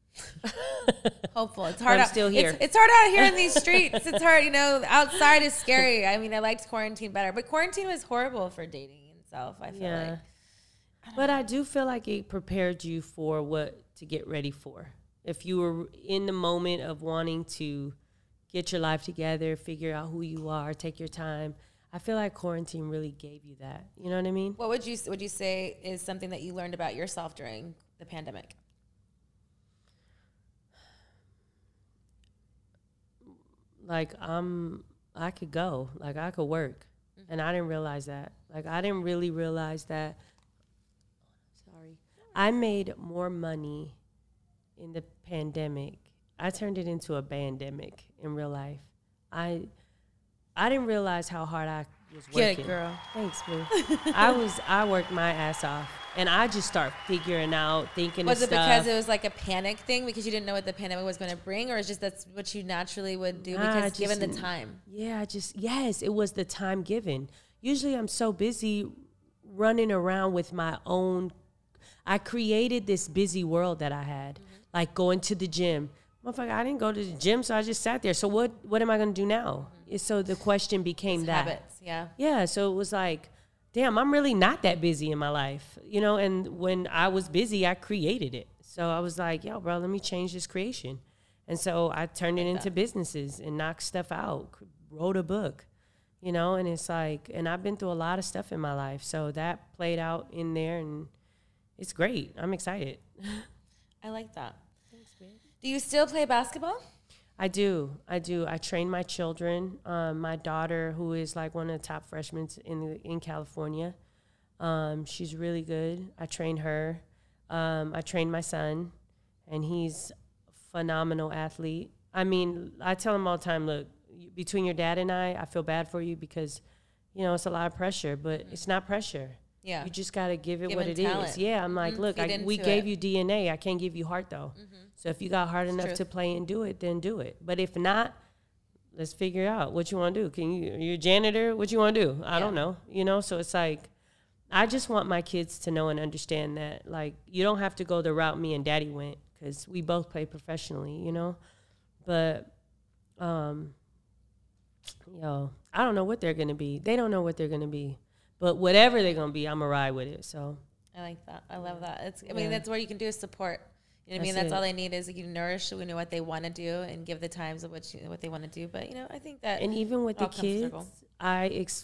Hopeful. It's hard. I'm still here. It's hard out here in these streets. It's hard. You know, outside is scary. I mean, I liked quarantine better, but quarantine was horrible for dating itself. I feel like. But I do feel like it prepared you for what to get ready for. If you were in the moment of wanting to get your life together, figure out who you are, take your time, I feel like quarantine really gave you that. You know what I mean? What would you say is something that you learned about yourself during the pandemic? Like, I could go. Like, I could work. And I didn't realize that. Like, I didn't really realize that. Sorry. I made more money in the pandemic. I turned it into a bandemic in real life. I didn't realize how hard I was working. Get it, girl. Thanks, boo. I worked my ass off. And I just start figuring out, thinking Was of it stuff. because it was like a panic thing because you didn't know what the pandemic was going to bring, or is just that's what you naturally would do because given the time? Yeah, yes, it was the time given. Usually I'm so busy running around with my own. I created this busy world that I had, like going to the gym. Motherfucker, I didn't go to the gym, so I just sat there. So what am I going to do now? So the question became that. Habits, yeah. Yeah, so it was like, damn, I'm really not that busy in my life, you know? And when I was busy, I created it. So I was like, yo, bro, let me change this creation. And so I turned it into businesses and knocked stuff out, wrote a book, you know? And it's like, and I've been through a lot of stuff in my life. So that played out in there, and it's great. I'm excited. I like that. Thanks, babe. Do you still play basketball? I do. I train my children. My daughter, who is like one of the top freshmen in California, she's really good. I train her. I train my son, and he's a phenomenal athlete. I mean, I tell him all the time, look, between your dad and I feel bad for you because, you know, it's a lot of pressure, but it's not pressure. Yeah. You just got to give it Give what him it talent. is. Yeah, I'm like, look, we gave you DNA. I can't give you heart, though. So if you got heart enough to play and do it, then do it. But if not, let's figure out what you want to do. You're a janitor? What you want to do? I don't know. You know, so it's like, I just want my kids to know and understand that, like, you don't have to go the route me and daddy went because we both play professionally, you know. But, I don't know what they're going to be. They don't know what they're going to be. But whatever they're going to be, I'm going to ride with it. So I like that. I love that. I mean, that's what you can do is support. You know what I mean? That's all they need is you nourish, we know what they want to do and give the times of what they want to do. But, you know, I think that. And even with the kids, I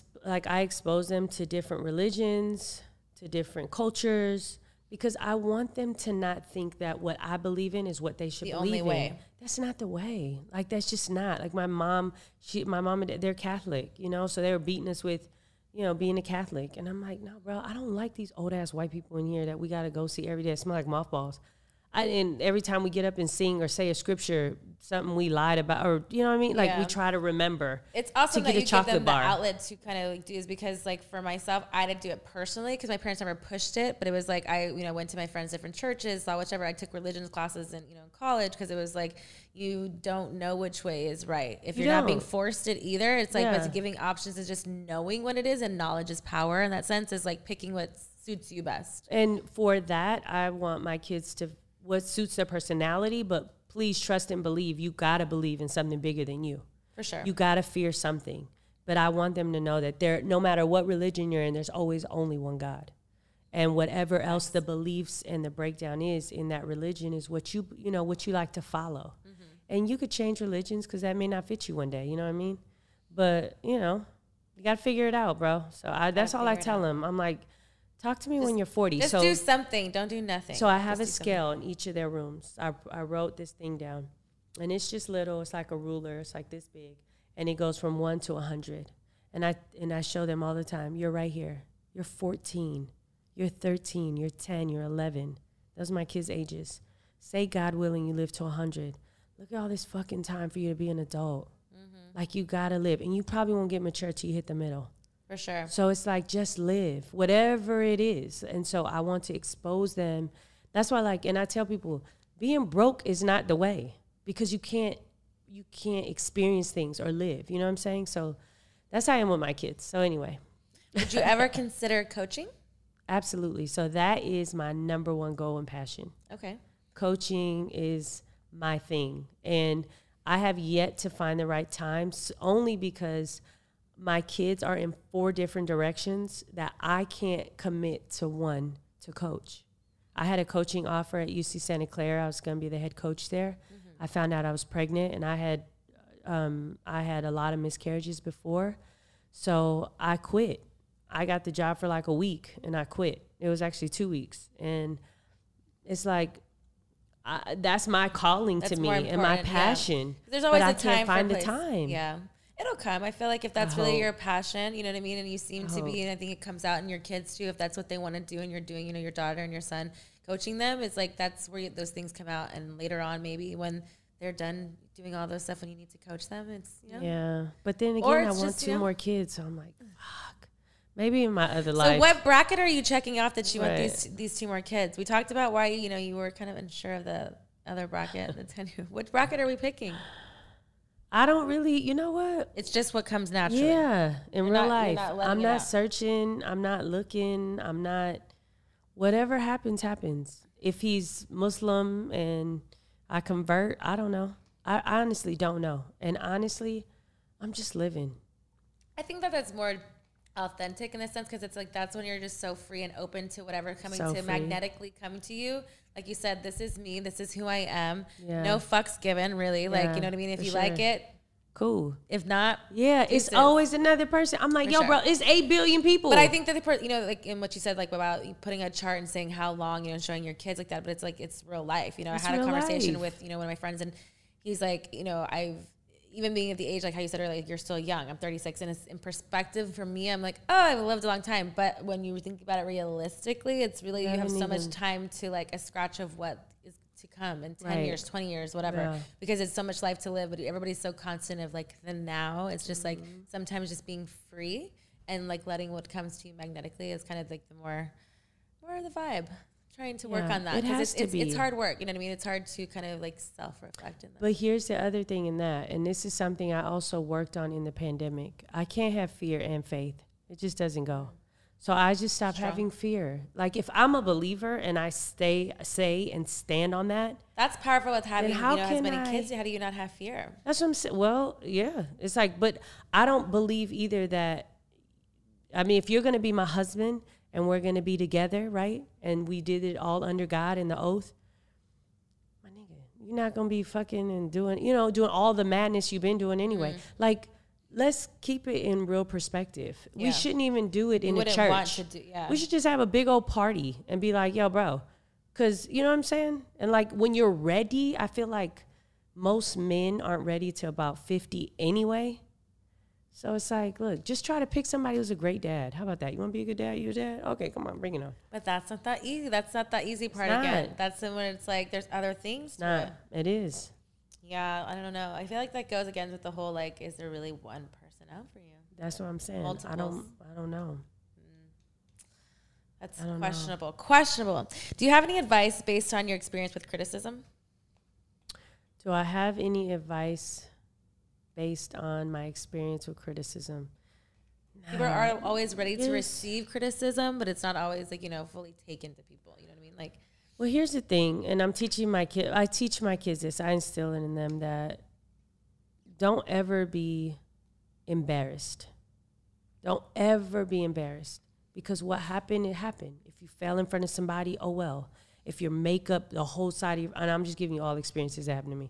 expose them to different religions, to different cultures, because I want them to not think that what I believe in is what they should believe in. The only way. That's not the way. Like, that's just not. Like, my mom and dad, they're Catholic, you know, so they were beating us with, you know, being a Catholic. And I'm like, no, bro, I don't like these old-ass white people in here that we got to go see every day. It smell like mothballs. And every time we get up and sing or say a scripture, something we lied about, or, you know what I mean? Like, we try to remember. It's awesome to get that you give them bar. the outlet to kind of like do is because, like, for myself, I didn't do it personally because my parents never pushed it. But it was like I, you know, went to my friends' different churches, saw whichever. I took religion classes in, you know, college because it was like you don't know which way is right. If you're not being forced it either, it's like what's giving options is just knowing what it is, and knowledge is power. In that sense, is like picking what suits you best. And for that, I want my kids to what suits their personality, but please trust and believe. You got to believe in something bigger than you. For sure. You got to fear something. But I want them to know that no matter what religion you're in, there's always only one God. And whatever else the beliefs and the breakdown is in that religion is what you like to follow. Mm-hmm. And you could change religions because that may not fit you one day, you know what I mean? But, you know, you got to figure it out, bro. So that's all I tell them. I'm like, talk to me when you're 40. Just do something. Don't do nothing. So I have a scale in each of their rooms. I wrote this thing down. And it's just little. It's like a ruler. It's like this big. And it goes from 1 to 100. And I show them all the time. You're right here. You're 14. You're 13. You're 10. You're 11. Those are my kids' ages. Say, God willing, you live to 100. Look at all this fucking time for you to be an adult. Mm-hmm. Like, you got to live. And you probably won't get mature till you hit the middle. For sure. So it's like, just live, whatever it is. And so I want to expose them. That's why, and I tell people, being broke is not the way because you can't experience things or live. You know what I'm saying? So that's how I am with my kids. So anyway. Would you ever consider coaching? Absolutely. So that is my number one goal and passion. Okay. Coaching is my thing. And I have yet to find the right time, only because my kids are in 4 different directions that I can't commit to one to coach. I had a coaching offer at UC Santa Clara. I was going to be the head coach there. Mm-hmm. I found out I was pregnant, and I had a lot of miscarriages before. So I quit. I got the job for like a week, and I quit. It was actually 2 weeks. And it's like, that's my calling to me and my passion. Yeah. There's always but a I time can't find for the time. Yeah. It'll come. I feel like if that's really your passion, you know what I mean, and you seem to be, and I think it comes out in your kids too, if that's what they want to do and you're doing, you know, your daughter and your son coaching them, it's like that's where those things come out. And later on, maybe when they're done doing all those stuff, when you need to coach them, it's, you know. Yeah. But then again, I want two more kids, so I'm like, fuck. Maybe in my other life. So what bracket are you checking off that you want these two more kids? We talked about why, you know, you were kind of unsure of the other bracket. Which bracket are we picking? I don't really, you know what? It's just what comes naturally. Yeah, in real life. I'm not searching. I'm not looking. I'm not, whatever happens, happens. If he's Muslim and I convert, I don't know. I honestly don't know. And honestly, I'm just living. I think that that's more authentic in a sense, because it's like that's when you're just so free and open to whatever magnetically come to you. Like you said, this is me, this is who I am. Yeah. No fucks given, really. Like, you know what I mean? If you like it, cool. If not, it's always another person. I'm like, bro, it's 8 billion people. But I think that you know, like in what you said, like about putting a chart and saying how long, you know, showing your kids like that. But it's like it's real life. You know, I had a conversation with, you know, one of my friends, and he's like, you know, even being at the age, like how you said earlier, like you're still young. I'm 36, and it's in perspective for me, I'm like, oh, I've lived a long time. But when you think about it realistically, it's really, you have so much time to like a scratch of what is to come in 10 years, 20 years, whatever, because it's so much life to live. But everybody's so constant of like the now. It's just like sometimes just being free and like letting what comes to you magnetically is kind of like the more of the vibe. Trying to work on that, because it's hard work, you know what I mean? It's hard to kind of like self-reflect in that. But here's the other thing in that, and this is something I also worked on in the pandemic. I can't have fear and faith. It just doesn't go. So I just stopped having fear. Like if I'm a believer and I say and stand on that. That's powerful with having, you know, as many kids. How do you not have fear? That's what I'm saying. Well, yeah. It's like, but I don't believe either that, I mean, if you're going to be my husband and we're going to be together, right? And we did it all under God and the oath. My nigga, you're not going to be fucking and doing all the madness you've been doing anyway. Like, let's keep it in real perspective. Yeah. We shouldn't even do it in a church. We should just have a big old party and be like, yo, bro. Because, you know what I'm saying? And, like, when you're ready, I feel like most men aren't ready till about 50 anyway. So it's like, look, just try to pick somebody who's a great dad. How about that? You want to be a good dad? You a dad? Okay, come on, bring it on. But that's not that easy. That's not that easy part again. That's when it's like there's other things to it. It is. Yeah, I don't know. I feel like that goes against with the whole, like, is there really one person out for you? That's what I'm saying. Multiples. I don't know. That's questionable. Questionable. Do you have any advice based on your experience with criticism? Do I have any advice based on my experience with criticism? People are always ready to receive criticism, but it's not always, like, you know, fully taken to people. You know what I mean? Like, well, here's the thing, and I teach my kids this. I instill it in them that don't ever be embarrassed. Don't ever be embarrassed, because what happened, it happened. If you fell in front of somebody, oh well. If your makeup, the whole side of your, and I'm just giving you all experiences that happened to me.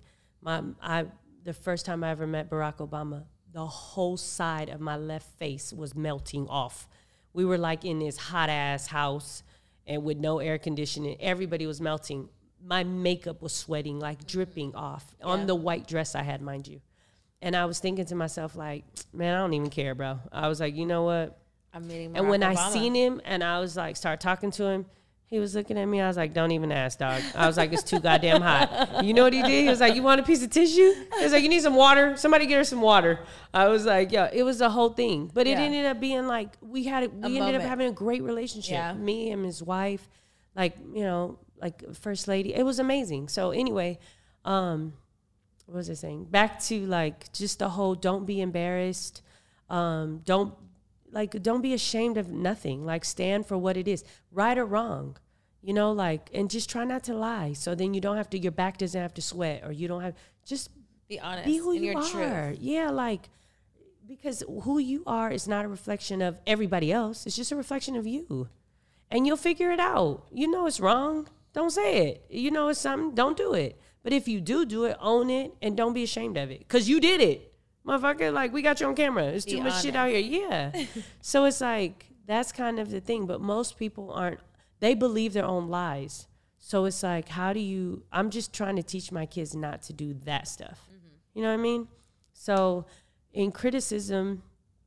The first time I ever met Barack Obama, the whole side of my left face was melting off. We were like in this hot ass house and with no air conditioning. Everybody was melting. My makeup was sweating, like dripping off on the white dress I had, mind you. And I was thinking to myself, like, man, I don't even care, bro. I was like, you know what? I'm meeting Barack And when Obama. I seen him and I was like, start talking to him, he was looking at me. I was like, don't even ask, dog. I was like, it's too goddamn hot. You know what he did? He was like, you want a piece of tissue? He was like, you need some water? Somebody get her some water. I was like, yeah, it was the whole thing. But it ended up being like, we ended up having a great relationship. Yeah. Me and his wife, like, you know, like first lady. It was amazing. So anyway, what was I saying? Back to like just the whole don't be embarrassed. Don't be ashamed of nothing. Like, stand for what it is, right or wrong, you know, like, and just try not to lie. So then you don't have to, your back doesn't have to sweat, or you don't have, just be honest. Be who you your are. Truth. Yeah, like, because who you are is not a reflection of everybody else. It's just a reflection of you. And you'll figure it out. You know it's wrong. Don't say it. You know it's something. Don't do it. But if you do it, own it, and don't be ashamed of it. Because you did it. Motherfucker, like, we got you on camera. There's too much shit out here. Yeah. So it's like, that's kind of the thing. But most people aren't, they believe their own lies. So it's like, I'm just trying to teach my kids not to do that stuff. Mm-hmm. You know what I mean? So in criticism,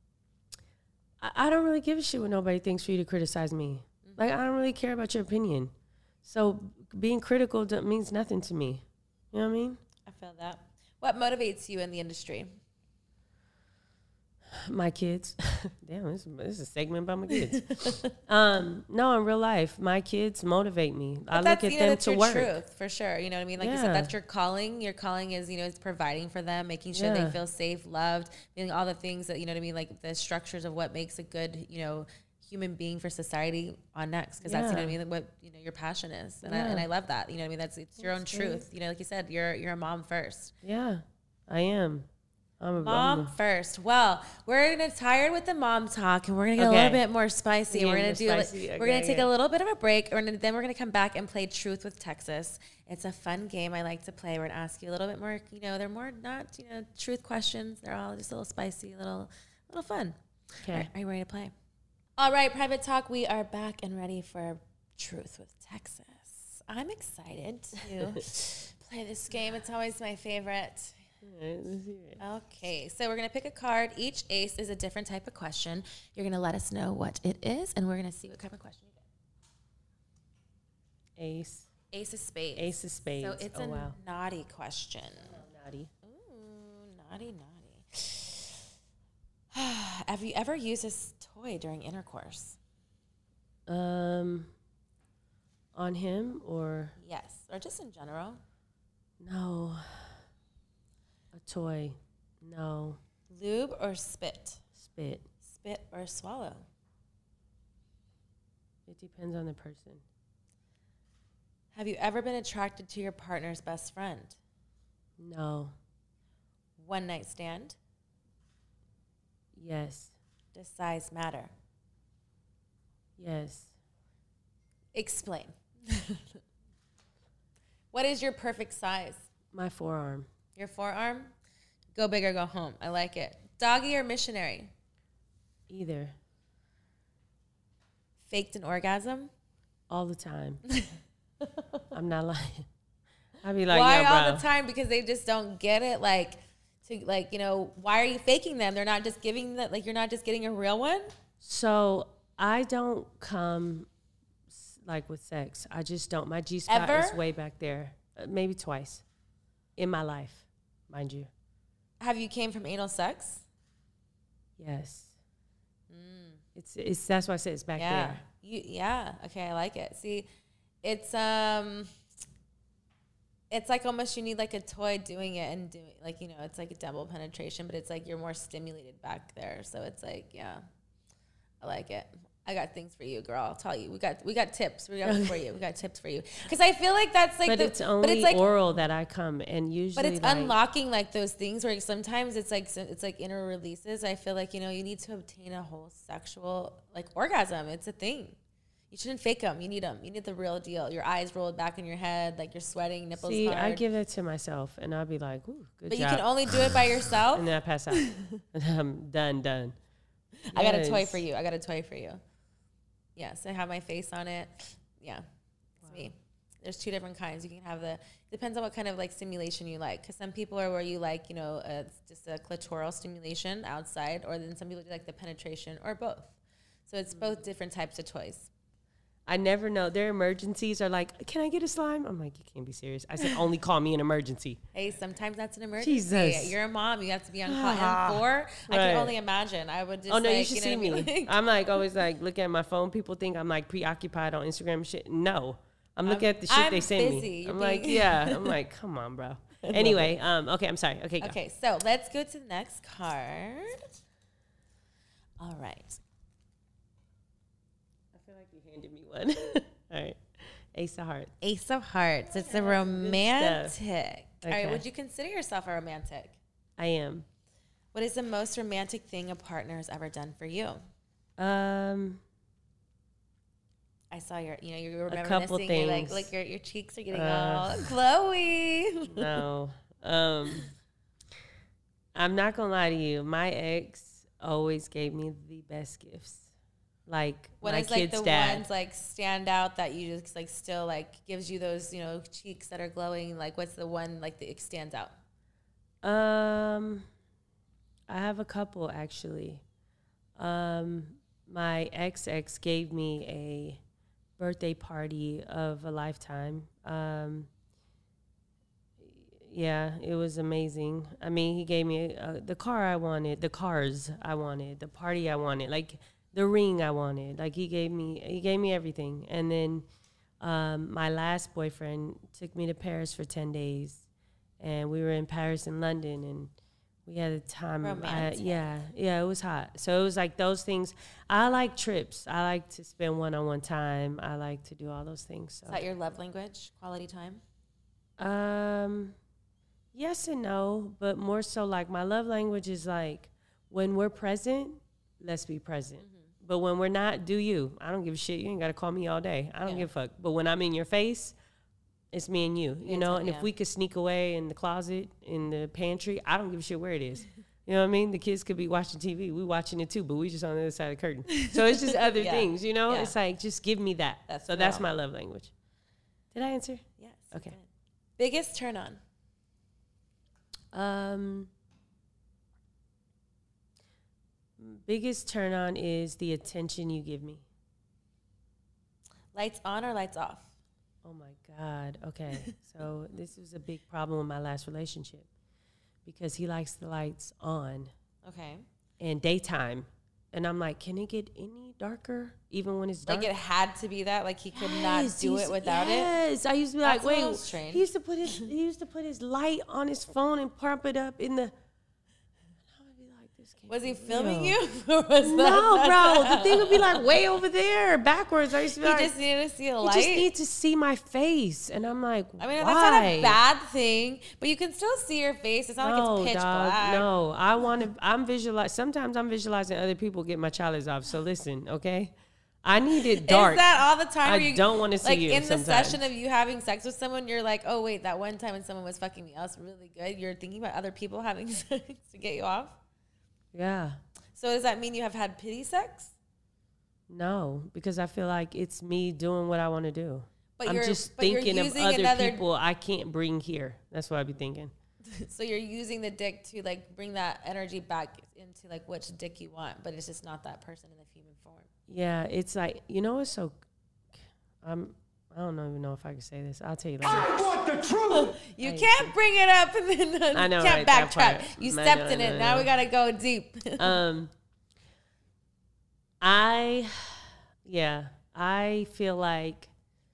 I don't really give a shit what nobody thinks for you to criticize me. Like, I don't really care about your opinion. So being critical means nothing to me. You know what I mean? I feel that. What motivates you in the industry? My kids. Damn, this is a segment about my kids. No, in real life, my kids motivate me. I look at them to work. Truth, for sure. You know what I mean? Like you said, that's your calling. Your calling is, it's providing for them, making sure they feel safe, loved, doing all the things that, you know what I mean? Like the structures of what makes a good, human being for society on next. Because that's, you know what I mean? Like what, your passion is. And, I love that. You know what I mean? It's your own truth. Like you said, you're a mom first. Yeah, I am. Mom first. Well, we're gonna tired with the mom talk, and we're gonna get a little bit more spicy. We're gonna we're gonna take a little bit of a break, and then we're gonna come back and play Truth with Texas. It's a fun game I like to play. We're gonna ask you a little bit more. They're more not truth questions. They're all just a little spicy, a little fun. Okay. Are you ready to play? All right, Private Talk. We are back and ready for Truth with Texas. I'm excited to play this game. It's always my favorite. Okay, so we're going to pick a card. Each ace is a different type of question. You're going to let us know what it is, and we're going to see what type of question you get. Ace. Ace of spades. Ace of spades. So it's a naughty question. Naughty. Ooh, naughty. Have you ever used this toy during intercourse? On him or? Yes, or just in general. No. A toy. No. Lube or spit? Spit. Spit or swallow? It depends on the person. Have you ever been attracted to your partner's best friend? No. One night stand? Yes. Does size matter? Yes. Explain. What is your perfect size? My forearm. Your forearm? Go big or go home. I like it. Doggy or missionary? Either. Faked an orgasm? All the time. I'm not lying. I'd be like, why all bro. the time? Because they just don't get it. Why are you faking them? They're not just giving that. Like, you're not just getting a real one. So I don't come like with sex. I just don't. My G-spot is way back there. Maybe twice in my life, mind you. Have you came from anal sex? Yes. It's that's why I said it's back there. Okay, I like it. See, it's like almost you need like a toy doing it and doing it's like a double penetration, but it's like you're more stimulated back there. So it's like, I like it. I got things for you, girl. I'll tell you. We got tips. We got tips for you. Because I feel like that's like, it's only oral that I come, and usually. But it's unlocking like those things where sometimes it's like inner releases. I feel like you need to obtain a whole sexual orgasm. It's a thing. You shouldn't fake them. You need them. You need the real deal. Your eyes rolled back in your head, like you're sweating, nipples hard. I give that to myself, and I'll be like, "Ooh, good job." But you can only do it by yourself. And then I pass out, and I'm done. Yes. I got a toy for you. Yes, I have my face on it. Yeah, it's me. There's two different kinds. You can have depends on what kind of stimulation you like. Because some people are where you like, just a clitoral stimulation outside, or then some people do like the penetration, or both. So it's both different types of toys. I never know. Their emergencies are like, can I get a slime? I'm like, you can't be serious. I said, only call me an emergency. Hey, sometimes that's an emergency. Jesus. You're a mom. You have to be on call. And 4, right. I can only imagine. I would just you should see me. I'm always looking at my phone. People think I'm preoccupied on Instagram and shit. No. I'm looking at the shit they send me. I'm I'm like, come on, bro. Anyway, okay, I'm sorry. Okay, go. Okay, so let's go to the next card. All right. Handed me one. All right. Ace of Hearts. Ace of Hearts. It's a romantic. Okay. All right. Would you consider yourself a romantic? I am. What is the most romantic thing a partner has ever done for you? I saw you were a couple things. Like your cheeks are getting all glowy. No. I'm not gonna lie to you. My ex always gave me the best gifts. What my is kid's the dad. ones stand out that you just still gives you those cheeks that are glowing? What's the one that stands out? I have a couple actually. My ex gave me a birthday party of a lifetime. Yeah, it was amazing. I mean, he gave me the car I wanted, the cars I wanted, the party I wanted, like the ring I wanted. Like he gave me everything. And then my last boyfriend took me to Paris for 10 days, and we were in Paris and London, and we had a time. Yeah, it was hot. So it was like those things. I like trips. I like to spend one-on-one time. I like to do all those things. So. Is that your love language, quality time? Yes and no, but more so like my love language is like when we're present, let's be present. Mm-hmm. But when we're not, do you. I don't give a shit. You ain't got to call me all day. I don't give a fuck. But when I'm in your face, it's me and you know? And if we could sneak away in the closet, in the pantry, I don't give a shit where it is. You know what I mean? The kids could be watching TV. We watching it too, but we just on the other side of the curtain. So it's just other things, you know? Yeah. It's like, just give me that. That's my love language. Did I answer? Yes. Okay. Good. Biggest turn on? Biggest turn on is the attention you give me. Lights on or lights off? Oh my God. Okay. So this was a big problem in my last relationship because he likes the lights on. Okay. And daytime. And I'm like, can it get any darker even when it's dark? Like it had to be that? Like he could not do it without it? Yes. I used to be like, wait. Strange. He used to put his light on his phone and pump it up in the. Was he filming you? Or was no, bro. The thing would be like way over there, backwards. I used to be like, just needed to see a light? You just need to see my face. And I'm like, I mean, why? that's not a bad thing, but you can still see your face. It's not like it's pitch black. No, sometimes I'm visualizing other people get my chalice off. So listen, okay? I need it dark. Is that all the time? I don't want to see you. Like in sometimes. the session of you having sex with someone, you're like, oh, wait, that one time when someone was fucking me, I was really good. You're thinking about other people having sex to get you off? Yeah. So does that mean you have had pity sex? No, because I feel like it's me doing what I want to do. But I'm just thinking of other people I can't bring here. That's what I'd be thinking. So you're using the dick to like bring that energy back into like which dick you want, but it's just not that person in the human form. Yeah, it's like, you know what's so... I don't even know if I can say this. I'll tell you later. I want the truth. You can't bring it up and then I know, can't right, backtrack. You stepped in it. Now we gotta go deep. I feel like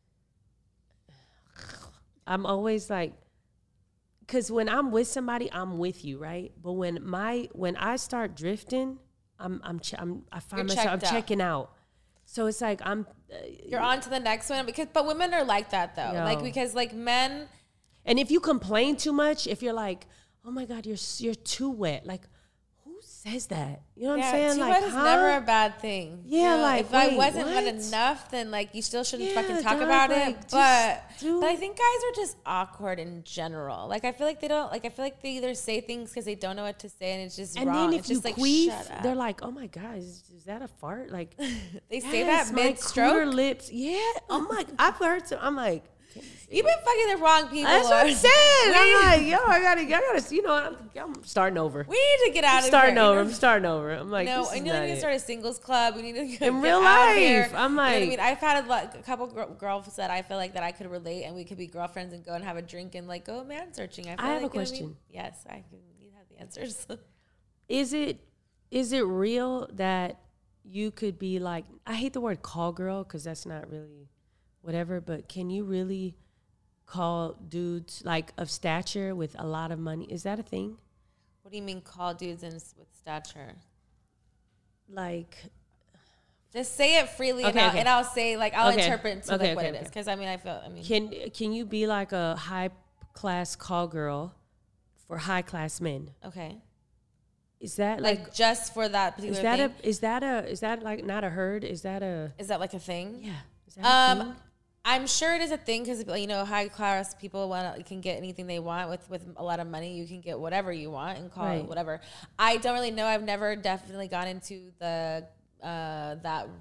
I'm always like, because when I'm with somebody, I'm with you, right? But when I start drifting, I find myself checking out. So it's like you're on to the next one but women are like that though. Like because like men, and if you complain too much, if you're like, oh my God, you're too wet, like who says that? You know what I'm saying? Too like, wet is never a bad thing. Yeah, you know, like if I wasn't wet enough, then like you still shouldn't fucking talk about it. But I think guys are just awkward in general. Like I feel like they either say things because they don't know what to say and it's just and wrong. Then if it's you just like queef, they're like, oh my God, is that a fart? Like they say that mid-stroke. Lips, yeah. I'm like, I've heard some. I'm like, you've been fucking the wrong people. That's what I'm saying. I'm like, yo, I gotta, you know, I'm starting over. We need to get out of here. I'm starting over. I'm like, no, I need to start a singles club. We need to get in real life. Here. I'm like, you know what I mean, I've had a couple girls that I feel like that I could relate, and we could be girlfriends and go and have a drink and like go man searching. I have a question. Yes, I can. You have the answers. Is it real that you could be like? I hate the word call girl because that's not really whatever. But can you really call dudes like of stature with a lot of money? Is that a thing? What do you mean call dudes with stature? Like, just say it freely and I'll say like I'll interpret to like what it is. Because I mean can you be like a high class call girl for high class men? Okay. Is that like just for that particular thing? Is that like not a herd? Is that like a thing? Yeah. Is that a thing? I'm sure it is a thing because, you know, high class people can get anything they want with a lot of money. You can get whatever you want and call it whatever. I don't really know. I've never definitely gone into the that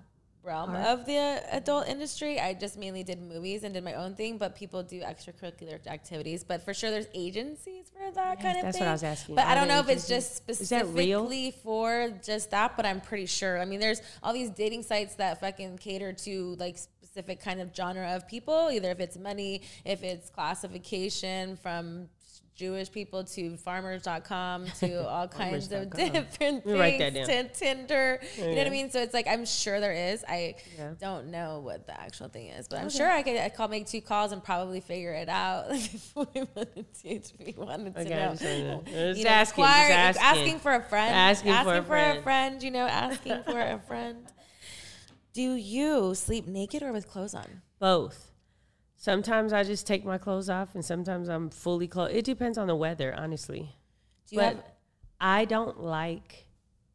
realm of the adult industry. I just mainly did movies and did my own thing, but people do extracurricular activities. But for sure, there's agencies for that kind of that's thing. what I was asking. But I don't there know if it's agencies? just Is that real? specifically for just that, but I'm pretty sure. I mean, there's all these dating sites that fucking cater to like specific kind of genre of people, either if it's money, if it's classification from Jewish people to farmers.com to all kinds of different things write that down. to Tinder. You know what I mean? So it's like, I'm sure there is. I don't know what the actual thing is, but I'm sure I could make 2 calls and probably figure it out before we wanted to, if we wanted to know. Just asking for a friend. Asking for a friend, you know, asking for a friend. Do you sleep naked or with clothes on? Both. Sometimes I just take my clothes off, and sometimes I'm fully clothed. It depends on the weather, honestly. I don't like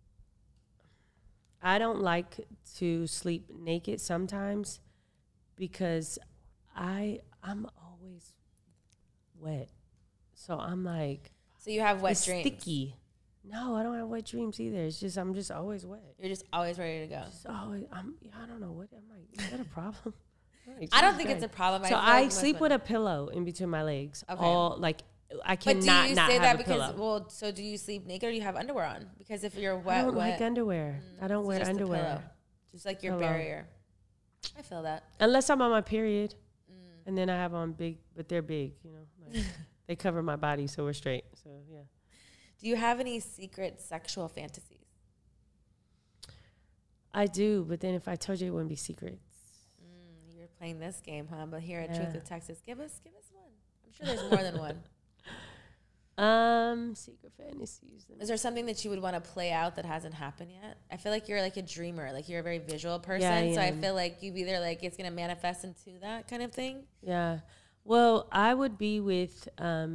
to sleep naked sometimes because I'm always wet. So I'm like, so you have wet dreams. Sticky. No, I don't have wet dreams either. It's just I'm just always wet. You're just always ready to go. I don't know what. I'm like, is that a problem? I don't think it's a problem. So I sleep with a pillow in between my legs. Okay. I cannot not have a pillow. But do you say that because, so do you sleep naked or do you have underwear on? Because if you're wet, I don't like underwear. I don't wear underwear. Just like your barrier. I feel that. Unless I'm on my period. And then I have on big, but they're big, you know. Like they cover my body, so we're straight. So, yeah. Do you have any secret sexual fantasies? I do, but then if I told you, it wouldn't be secret. You're playing this game, huh? But here at Truth with Texas, give us one. I'm sure there's more than one. Secret fantasies. Is there something that you would want to play out that hasn't happened yet? I feel like you're like a dreamer, like you're a very visual person. Yeah, so I feel like you either like it's gonna manifest into that kind of thing. Yeah. Well, I would be with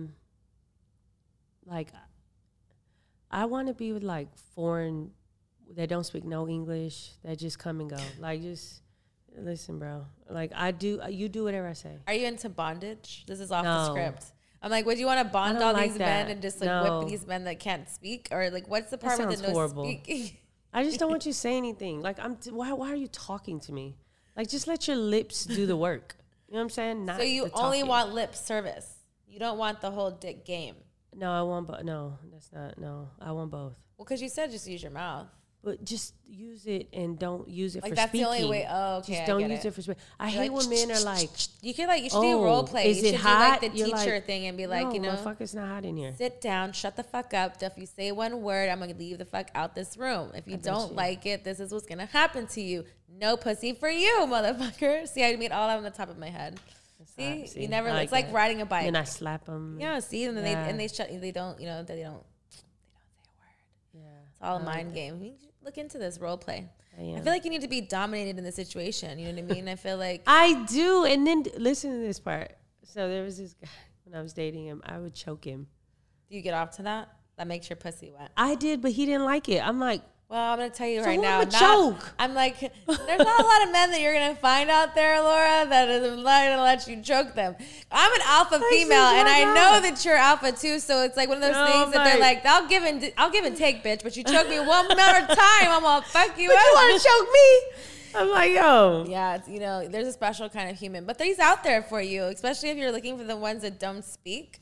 I want to be with like foreign that don't speak no English, that just come and go. Like just listen, bro. Like you do whatever I say. Are you into bondage? This is off the script. I'm like, would you want to bond all these men and just like whip these men that can't speak? Or like, what's the part with the no speaking? I just don't want you to say anything. Like, why are you talking to me? Like, just let your lips do the work. You know what I'm saying? So you only want lip service. You don't want the whole dick game. No, I want both. No, that's not. No, I want both. Well, because you said just use your mouth. But just use it and don't use it like for that's speaking. The only way. Oh, okay. Just don't use it for speaking. I hate when men are like, you should do role play. Is you it should hot? do like the teacher thing and be like, no, you know, motherfucker, it's not hot in here. Sit down, shut the fuck up. If you say one word, I'm gonna leave the fuck out this room. If you don't like it, this is what's gonna happen to you. No pussy for you, motherfucker. See, I mean all that on the top of my head. See, you never. It's like riding a bike. And I slap them. Yeah. See, and then they shut. They don't. You know, they don't say a word. Yeah. It's all a mind game. You look into this role play. I feel like you need to be dominated in the situation. You know what I mean? I feel like I do. And then listen to this part. So there was this guy when I was dating him. I would choke him. Do you get off to that? That makes your pussy wet. I did, but he didn't like it. I'm like, well, I'm going to tell you right now. Choke. I'm like, there's not a lot of men that you're going to find out there, Laura, that is not going to let you choke them. I'm an alpha female, and I know that you're alpha too. So it's like one of those things that they're like, I'll give and take, bitch. But you choke me one more time, I'm going to fuck you up. But you want to choke me? I'm like, yo. Yeah, it's, you know, there's a special kind of human. But he's out there for you, especially if you're looking for the ones that don't speak.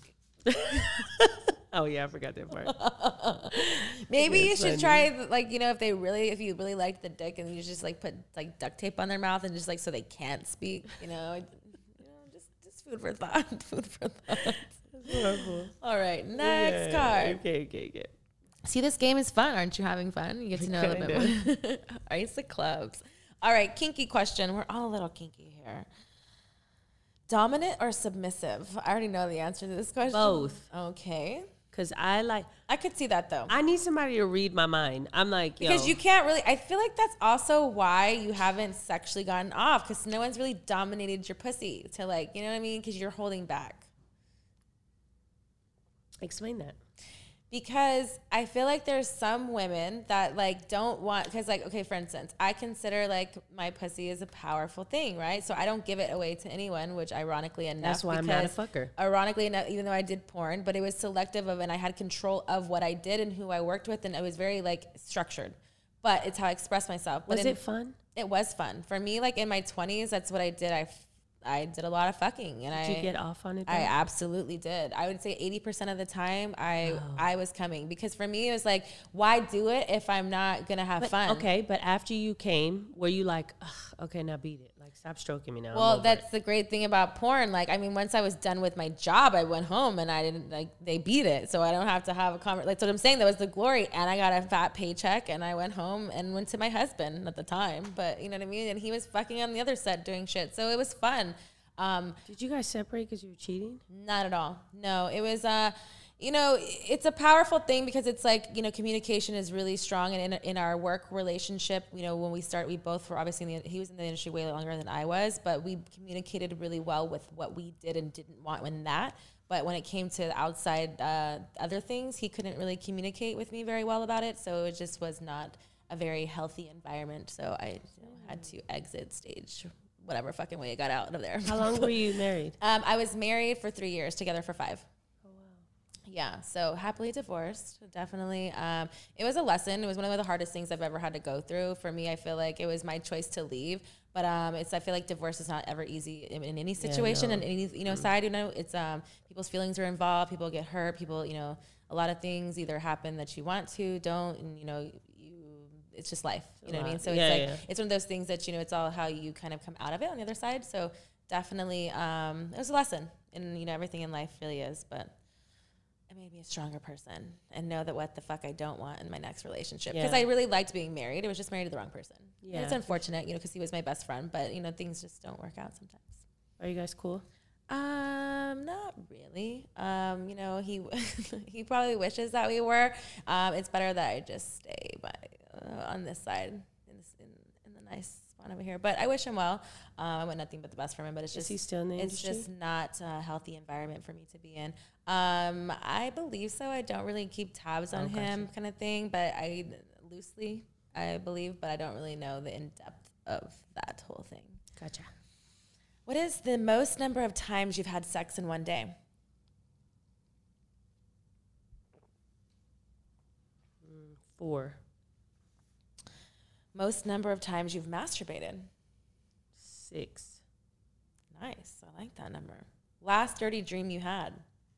Oh yeah, I forgot that part. Maybe you should try, like, you know, if you really like the dick, and you just like put like duct tape on their mouth and just like so they can't speak. You know, just food for thought. Food for thought. All right, next card. Okay. See, this game is fun. Aren't you having fun? You get to know a little bit more. Ice the clubs. All right, kinky question. We're all a little kinky here. Dominant or submissive? I already know the answer to this question. Both. Okay. Because I could see that though. I need somebody to read my mind. I'm like, because you can't really, I feel like that's also why you haven't sexually gotten off, because no one's really dominated your pussy to, like, you know what I mean? Because you're holding back. Explain that. Because I feel like there's some women that like don't want, because like, okay, for instance, I consider like my pussy is a powerful thing, right? So I don't give it away to anyone, which ironically enough, that's why I'm not a fucker. Ironically enough, even though I did porn, but it was selective of, and I had control of what I did and who I worked with, and it was very like structured. But it's how I express myself. Was it fun? It was fun for me. Like in my 20s, that's what I did. I did a lot of fucking, and Did you get off on it? I absolutely did. I would say 80% of the time I was coming, because for me it was like, why do it if I'm not gonna have fun? Okay, but after you came, were you like, okay, now beat it, like stop stroking me now? Well, that's the great thing about porn. Like, I mean, once I was done with my job, I went home and I didn't they beat it, so I don't have to have a conversation. Like, so what I'm saying, that was the glory, and I got a fat paycheck, and I went home and went to my husband at the time, but you know what I mean, and he was fucking on the other set doing shit, so it was fun. Did you guys separate because you were cheating? Not at all. No, it was, you know, it's a powerful thing, because it's like, you know, communication is really strong. And in our work relationship, you know, when we both were obviously he was in the industry way longer than I was, but we communicated really well with what we did and didn't want in that. But when it came to outside other things, he couldn't really communicate with me very well about it. So it just was not a very healthy environment. So I had to exit stage, whatever fucking way I got out of there. How long were you married? I was married for 3 years, together for 5. Oh, wow. Yeah, so happily divorced, definitely. It was a lesson. It was one of the hardest things I've ever had to go through. For me, I feel like it was my choice to leave. But I feel like divorce is not ever easy in any situation, and any side. You know, it's people's feelings are involved. People get hurt. People, you know, a lot of things either happen that you want to, don't, and you know, it's just life, you know what I mean? So it's one of those things that, you know, it's all how you kind of come out of it on the other side. So definitely, it was a lesson, and you know, everything in life really is, but it made me a stronger person and know that what the fuck I don't want in my next relationship. Because I really liked being married. It was just married to the wrong person. Yeah. And it's unfortunate, you know, because he was my best friend, but you know, things just don't work out sometimes. Are you guys cool? Not really. You know, he probably wishes that we were. It's better that I just stay on this side in the nice spot over here. But I wish him well. I want nothing but the best for him. But it's just, is he still in the industry? It's just not a healthy environment for me to be in. I believe so. I don't really keep tabs on him, kind of thing. But I believe, but I don't really know the in depth of that whole thing. Gotcha. What is the most number of times you've had sex in one day? 4. Most number of times you've masturbated? 6. Nice. I like that number. Last dirty dream you had?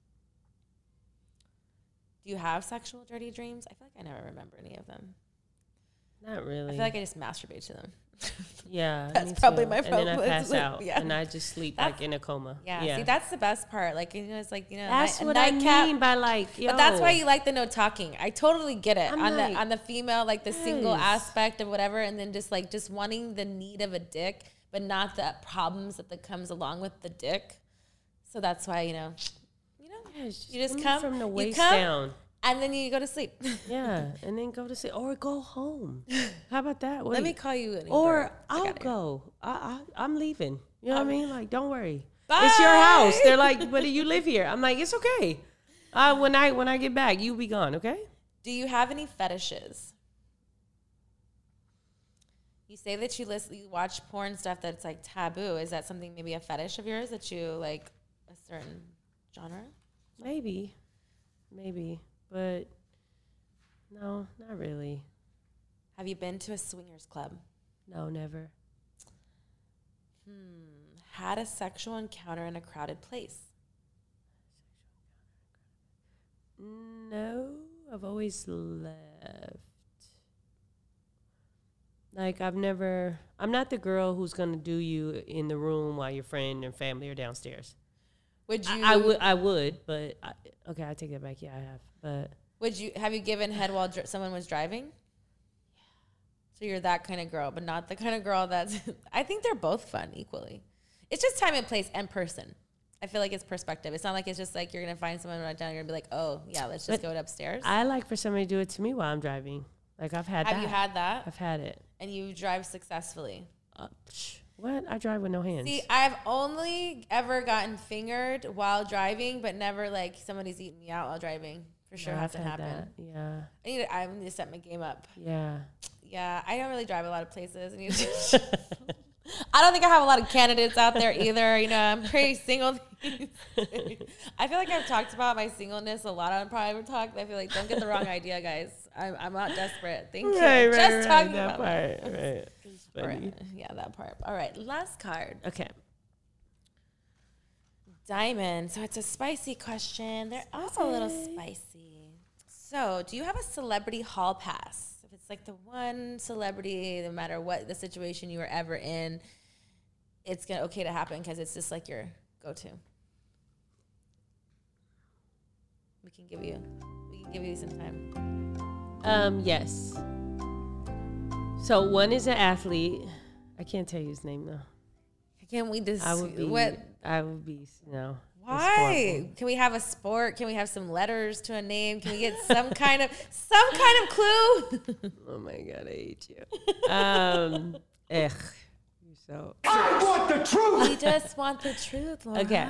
Do you have sexual dirty dreams? I feel like I never remember any of them. Not really. I feel like I just masturbate to them. Yeah. That's probably my problem. And then I pass out. Yeah. And I just sleep like in a coma. Yeah. See, that's the best part. Like, you know, it's like, you know, that's what I mean by like, yo. But that's why you like the no talking. I totally get it. On the female, like the single aspect of whatever, and then just wanting the need of a dick, but not the problems that comes along with the dick. So that's why, you know, you just come from the waist down. And then you go to sleep. Yeah, and then go to sleep or go home. How about that? Wait. Let me call you an Uber. Or I'll go. I'm leaving. You know what I mean? Like, don't worry. Bye. It's your house. They're like, but you live here. I'm like, it's okay. When I get back, you be gone, okay? Do you have any fetishes? You say that you watch porn stuff that's like taboo. Is that something, maybe a fetish of yours that you like a certain genre? Maybe. But no, not really. Have you been to a swingers club? No, never. Had a sexual encounter in a crowded place? No, I've always left. Like, I'm not the girl who's going to do you in the room while your friend and family are downstairs. Would you? I would, but okay, I take that back. Yeah, I have. But have you given head while someone was driving? Yeah. So you're that kind of girl, but not the kind of girl that's. I think they're both fun equally. It's just time and place and person. I feel like it's perspective. It's not like it's just like you're gonna find someone right down. You're gonna be like, oh yeah, let's just go upstairs. I like for somebody to do it to me while I'm driving. Like I've had that. Have you had that? I've had it. And you drive successfully. What? I drive with no hands. See, I've only ever gotten fingered while driving, but never like somebody's eating me out while driving. For sure, hasn't happened. Yeah. I need to step my game up. Yeah. Yeah, I don't really drive a lot of places. I don't think I have a lot of candidates out there either. You know, I'm pretty single. I feel like I've talked about my singleness a lot on Private Talk. I feel like, don't get the wrong idea, guys. I'm not desperate. Thank you. Just talking about it. Right. funny. Yeah, that part. All right, last card. Okay. Diamond. So it's a spicy question. They're also a little spicy. So, do you have a celebrity hall pass? If it's like the one celebrity, no matter what the situation you were ever in, it's okay to happen because it's just like your go-to. We can give you some time. Yes. So one is an athlete. I can't tell you his name though. Can we just? I would be. No. Why? Can we have a sport? Can we have some letters to a name? Can we get some kind of clue? Oh my God, I hate you. So I want the truth. We just want the truth, Laura. okay,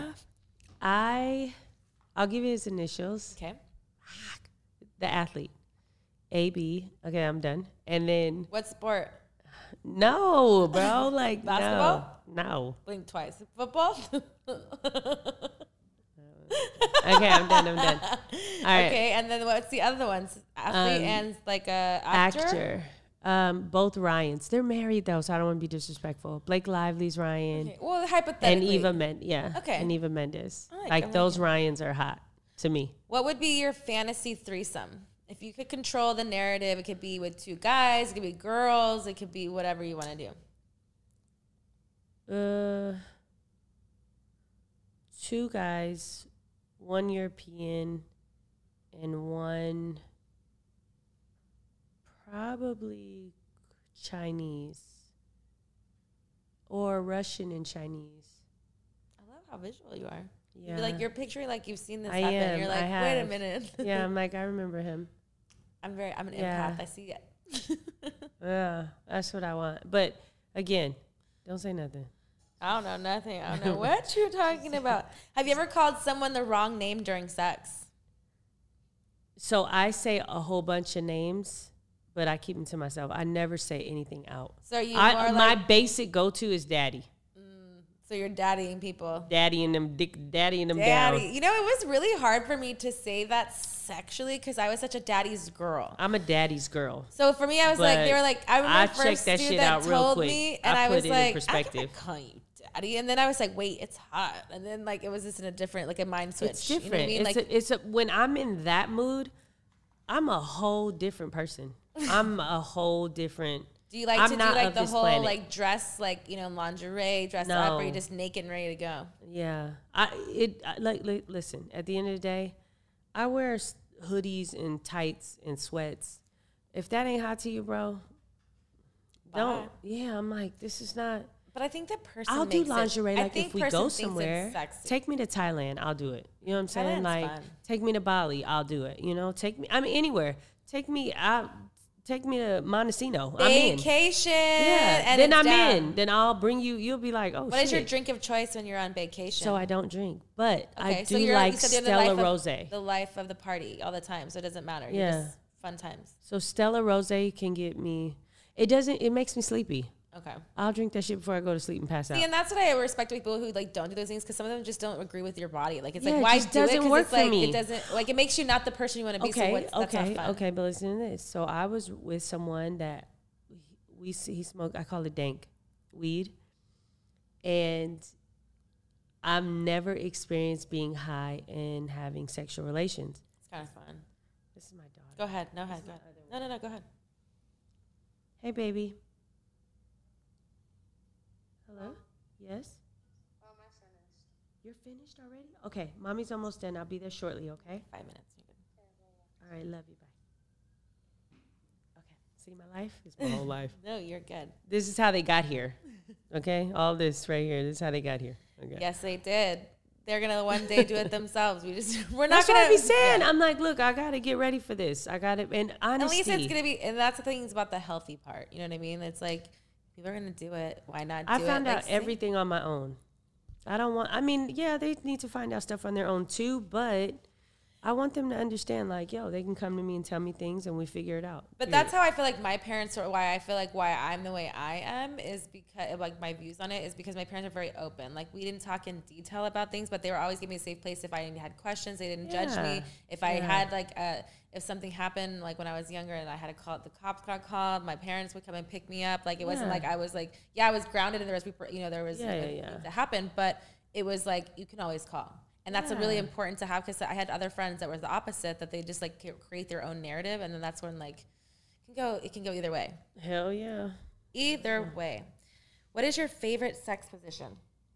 I'll give you his initials. Okay. The athlete, AB. Okay, I'm done. And then What sport? no, bro, like Basketball? No. Blink twice. Football? Okay, I'm done. All right. Okay, and then what's the other ones? Athlete and like a actor? Both Ryans. They're married though, so I don't want to be disrespectful. Blake Lively's Ryan. Okay. Well, hypothetically. And Eva Okay. And Eva Mendes. I like Like them. those Ryans are hot to me. What would be your fantasy threesome? If you could control the narrative, it could be with two guys, it could be girls, it could be whatever you want to do. 2 guys, 1 European, and 1 probably Chinese or Russian and Chinese. I love how visual you are. Yeah. You're picturing like you've seen this I happen. am. You're like, I have. wait a minute. Yeah, I'm like, I remember him. I'm an Yeah. empath. I see it. Yeah, that's what I want. But again, don't say nothing. I don't know nothing. I don't know what you're talking about. Have you ever called someone the wrong name during sex? So I say a whole bunch of names, but I keep them to myself. I never say anything out. So are you my like, basic go-to is daddy. so you're daddying people. Daddy and them Daddy. down. You know, it was really hard for me to say that sexually because I was such a daddy's girl. I'm a daddy's girl. So for me, I was like, But they were like, I remember I first checked that dude shit that out real told quick. me, and I I put was it in like, perspective. I'm gonna call you daddy, and then I was like, wait, it's hot, and then like it was just in a different, like a mind switch. It's You know what different. I mean? It's when I'm in that mood, I'm a whole different person. I'm a whole different. Do you like I'm to do not like of the this whole planet. like dress, like, you know, lingerie, dress up, or No. you just naked and ready to go? Yeah, listen. At the end of the day, I wear hoodies and tights and sweats. If that ain't hot to you, bro, don't. Bye. Yeah, I'm like, this is not. But I think that person I'll do makes lingerie. it, I Like think if we person go thinks it's somewhere, sexy. take me to Thailand. I'll do it. You know what I'm saying? Thailand's Like, fun. take me to Bali. I'll do it. You know, take me. I mean, anywhere. Take me out. Take me to Montesino. I'm in. Vacation. Yeah. And Then it's I'm down. in. Then I'll bring you. You'll be like, oh, What shit. is your drink of choice when you're on vacation? So I don't drink, but I Okay, so do you're, like you said you're Stella the Rose. the life of the party all the time, so it doesn't matter. Yeah. You're just fun times. So Stella Rose can get me. It doesn't. It makes me sleepy. Okay. I'll drink that shit before I go to sleep and pass out. See, and that's what I respect with people who like don't do those things because some of them just don't agree with your body. Like it's Yeah, like it why just do it? doesn't 'Cause work it's for like me. it doesn't like it makes you not the person you want to be. So that's not fun. Okay. But listen to this. So I was with someone that he smoked. I call it dank weed, and I've never experienced being high and having sexual relations. It's kind of fun. This is my daughter. Go ahead. No, go ahead. No, go ahead. Hey, baby. Hello? Yes? Oh, my finished. You're finished already? Okay, mommy's almost done. I'll be there shortly, okay? 5 minutes. You're good. All right, love you. Bye. Okay, see my life? It's my whole life. No, you're good. This is how they got here, okay? All this right here. This is how they got here. Okay. Yes, they did. They're gonna one day do it themselves. We're not That's gonna. what I be saying. Yeah. I'm like, look, I got to get ready for this. I got to, and At honesty. least it's gonna be, and that's the thing about the healthy part. You know what I mean? It's like people are gonna do it. Why not? I do found it? out Like, see? everything on my own. I don't want, I mean, yeah, they need to find out stuff on their own too, but I want them to understand, like, yo, they can come to me and tell me things and we figure it out. But that's how I feel like my parents are, why I'm the way I am is because, like, my views on it is because my parents are very open. Like, we didn't talk in detail about things, but they were always giving me a safe place if I had questions. They didn't judge me. If I had, like, if something happened, like, when I was younger and I had to call, the cops got called, my parents would come and pick me up. Like, it wasn't like I was, like, I was grounded and there was people, there was things that happened, but it was, like, you can always call. And that's really important to have because I had other friends that were the opposite, that they just like create their own narrative, and then that's when like it can go either way. Hell yeah, either way. What is your favorite sex position?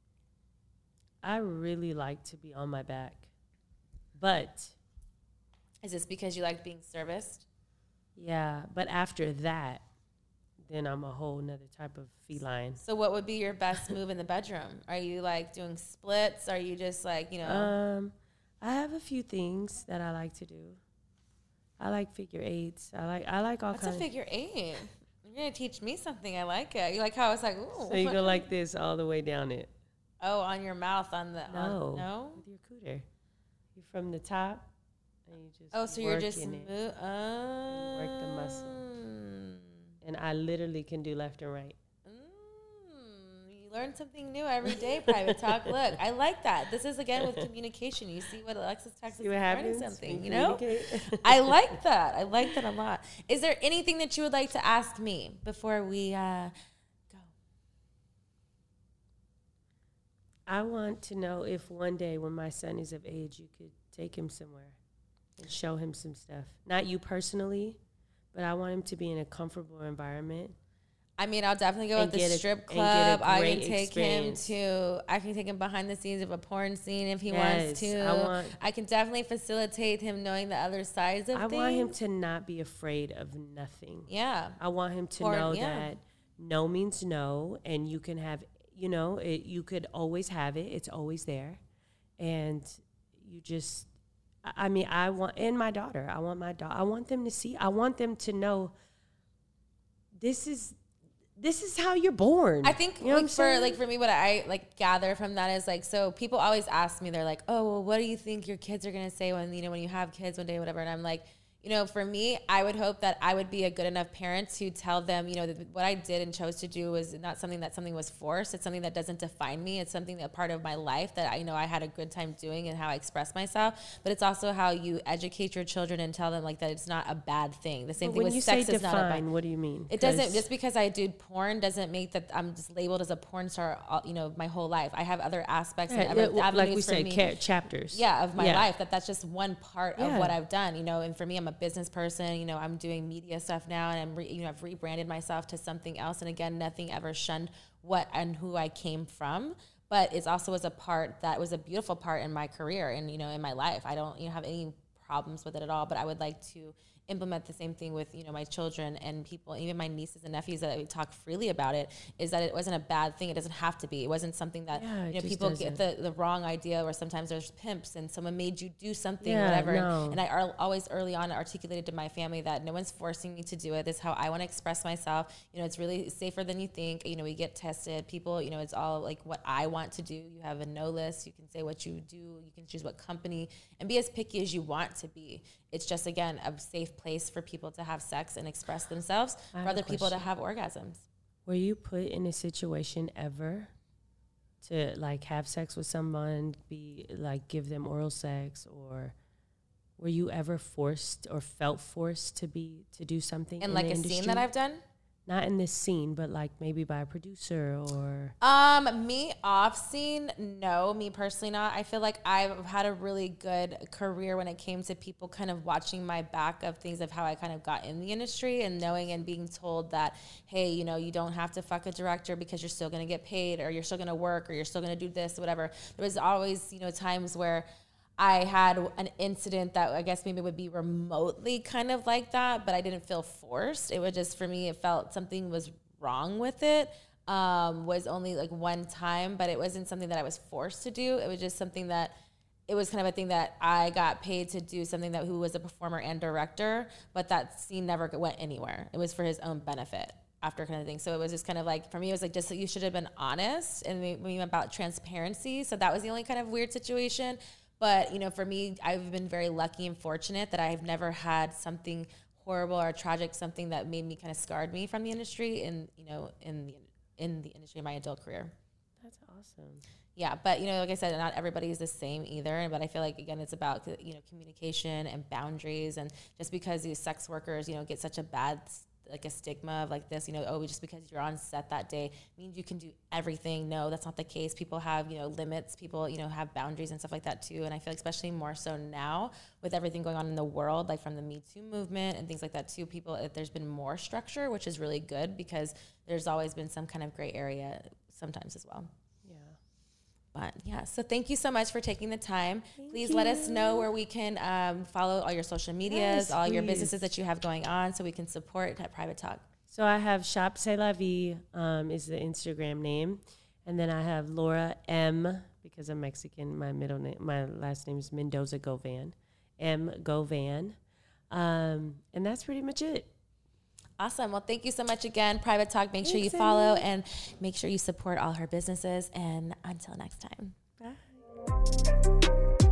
I really like to be on my back, but is this because you like being serviced? Yeah, but after that, then I'm a whole nother type of feline. So what would be your best move in the bedroom? Are you like doing splits? Are you just like, I have a few things that I like to do. I like figure eights. I like all kinds. What's a figure eight? You're going to teach me something. I like it. You like how it's like, ooh. So you go like this all the way down it. Oh, on your mouth, on the... No. With your cooter. You're from the top, and you just so you're just... work the muscle. And I literally can do left and right. You learn something new every day, Private Talk. Look, I like that. This is, again, with communication. You see what Alexis Texas is learning something, I like that. I like that a lot. Is there anything that you would like to ask me before we go? I want to know if one day when my son is of age, you could take him somewhere and show him some stuff. Not you personally, but I want him to be in a comfortable environment. I mean, I'll definitely go with the strip club. I can take him behind the scenes of a porn scene if he wants to. I can definitely facilitate him knowing the other sides of things. I want him to not be afraid of nothing. Yeah. I want him to know that no means no, and you can have, you could always have it. It's always there. And you just... I want them to see, I want them to know this is how you're born. I think for me, what I like gather from that is like, so people always ask me, they're like, oh, well, what do you think your kids are going to say when you have kids one day, whatever. And I'm like, for me, I would hope that I would be a good enough parent to tell them, that what I did and chose to do was not something was forced. It's something that doesn't define me. It's something that part of my life that I had a good time doing and how I express myself. But it's also how you educate your children and tell them like that it's not a bad thing. The same thing with sex is not a bad. What do you mean? It doesn't, just because I do porn doesn't make that I'm just labeled as a porn star, my whole life. I have other aspects and other avenues like we said, chapters. Yeah, of my life. That's just one part of what I've done. And for me, I'm a business person. I'm doing media stuff now, and I've rebranded myself to something else. And again, nothing ever shunned what and who I came from, but it's also was a part that was a beautiful part in my career and in my life. I don't have any problems with it at all, but I would like to implement the same thing with my children and people, even my nieces and nephews, that we talk freely about it, is that it wasn't a bad thing. It doesn't have to be. It wasn't something that people get the wrong idea, or sometimes there's pimps and someone made you do something, whatever. No. And I always early on articulated to my family that no one's forcing me to do it. This is how I want to express myself. It's really safer than you think. We get tested. People, it's all like what I want to do. You have a no list. You can say what you do. You can choose what company and be as picky as you want to be. It's just, again, a safe place for people to have sex and express themselves, for other people to have orgasms. Were you put in a situation ever to like have sex with someone, give them oral sex, or were you ever forced or felt forced to do something in like a industry? Scene that I've done? Not in this scene, but like maybe by a producer or... Me off scene, no. Me personally, not. I feel like I've had a really good career when it came to people kind of watching my back of things of how I kind of got in the industry, and knowing and being told that, hey, you don't have to fuck a director because you're still going to get paid, or you're still going to work, or you're still going to do this, whatever. There was always, times where I had an incident that I guess maybe would be remotely kind of like that, but I didn't feel forced. It was just, for me, it felt something was wrong with it. Was only like one time, but it wasn't something that I was forced to do. It was just something that, it was kind of a thing that I got paid to do, something that who was a performer and director, but that scene never went anywhere. It was for his own benefit after kind of thing. So it was just kind of like, for me, it was like, just you should have been honest and maybe about transparency. So that was the only kind of weird situation. But, you know, for me, I've been very lucky and fortunate that I've never had something horrible or tragic, something that made me kind of scarred me from the industry in the industry of my adult career. That's awesome. Yeah, but, you know, like I said, not everybody is the same either. But I feel like, again, it's about, you know, communication and boundaries. And just because these sex workers, you know, get such a bad, like a stigma of like this, you know, oh, just because you're on set that day means you can do everything. No, that's not the case. People have, you know, limits. People, you know, have boundaries and stuff like that too. And I feel like especially more so now with everything going on in the world, like from the Me Too movement and things like that too, there's been more structure, which is really good because there's always been some kind of gray area sometimes as well. But yeah, so thank you so much for taking the time. Please let us know where we can follow all your social medias, all your businesses that you have going on so we can support at Private Talk. So I have Shop C'est La Vie is the Instagram name. And then I have Laura M, because I'm Mexican. My last name is Mendoza Govan, M Govan. And that's pretty much it. Awesome. Well, thank you so much again, Private Talk. Make sure you follow and make sure you support all her businesses. And until next time. Bye.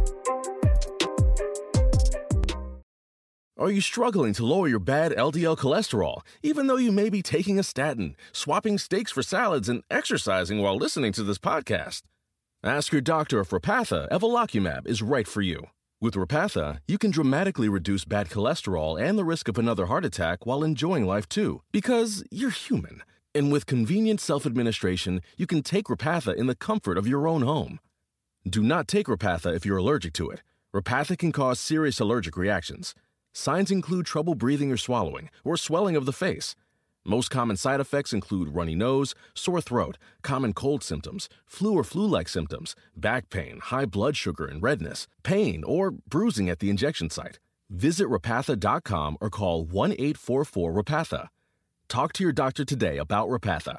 Are you struggling to lower your bad LDL cholesterol, even though you may be taking a statin, swapping steaks for salads, and exercising while listening to this podcast? Ask your doctor if Repatha Evolocumab is right for you. With Repatha, you can dramatically reduce bad cholesterol and the risk of another heart attack while enjoying life too, because you're human. And with convenient self-administration, you can take Repatha in the comfort of your own home. Do not take Repatha if you're allergic to it. Repatha can cause serious allergic reactions. Signs include trouble breathing or swallowing, or swelling of the face. Most common side effects include runny nose, sore throat, common cold symptoms, flu or flu-like symptoms, back pain, high blood sugar and redness, pain, or bruising at the injection site. Visit Repatha.com or call 1-844-REPATHA. Talk to your doctor today about Repatha.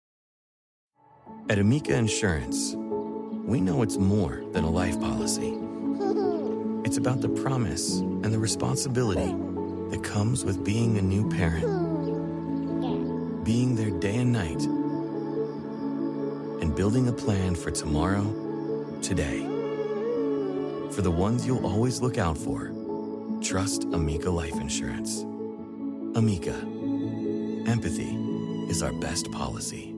At Amica Insurance, we know it's more than a life policy. It's about the promise and the responsibility that comes with being a new parent. Being there day and night, and building a plan for tomorrow, today. For the ones you'll always look out for, trust Amica Life Insurance. Amica, empathy is our best policy.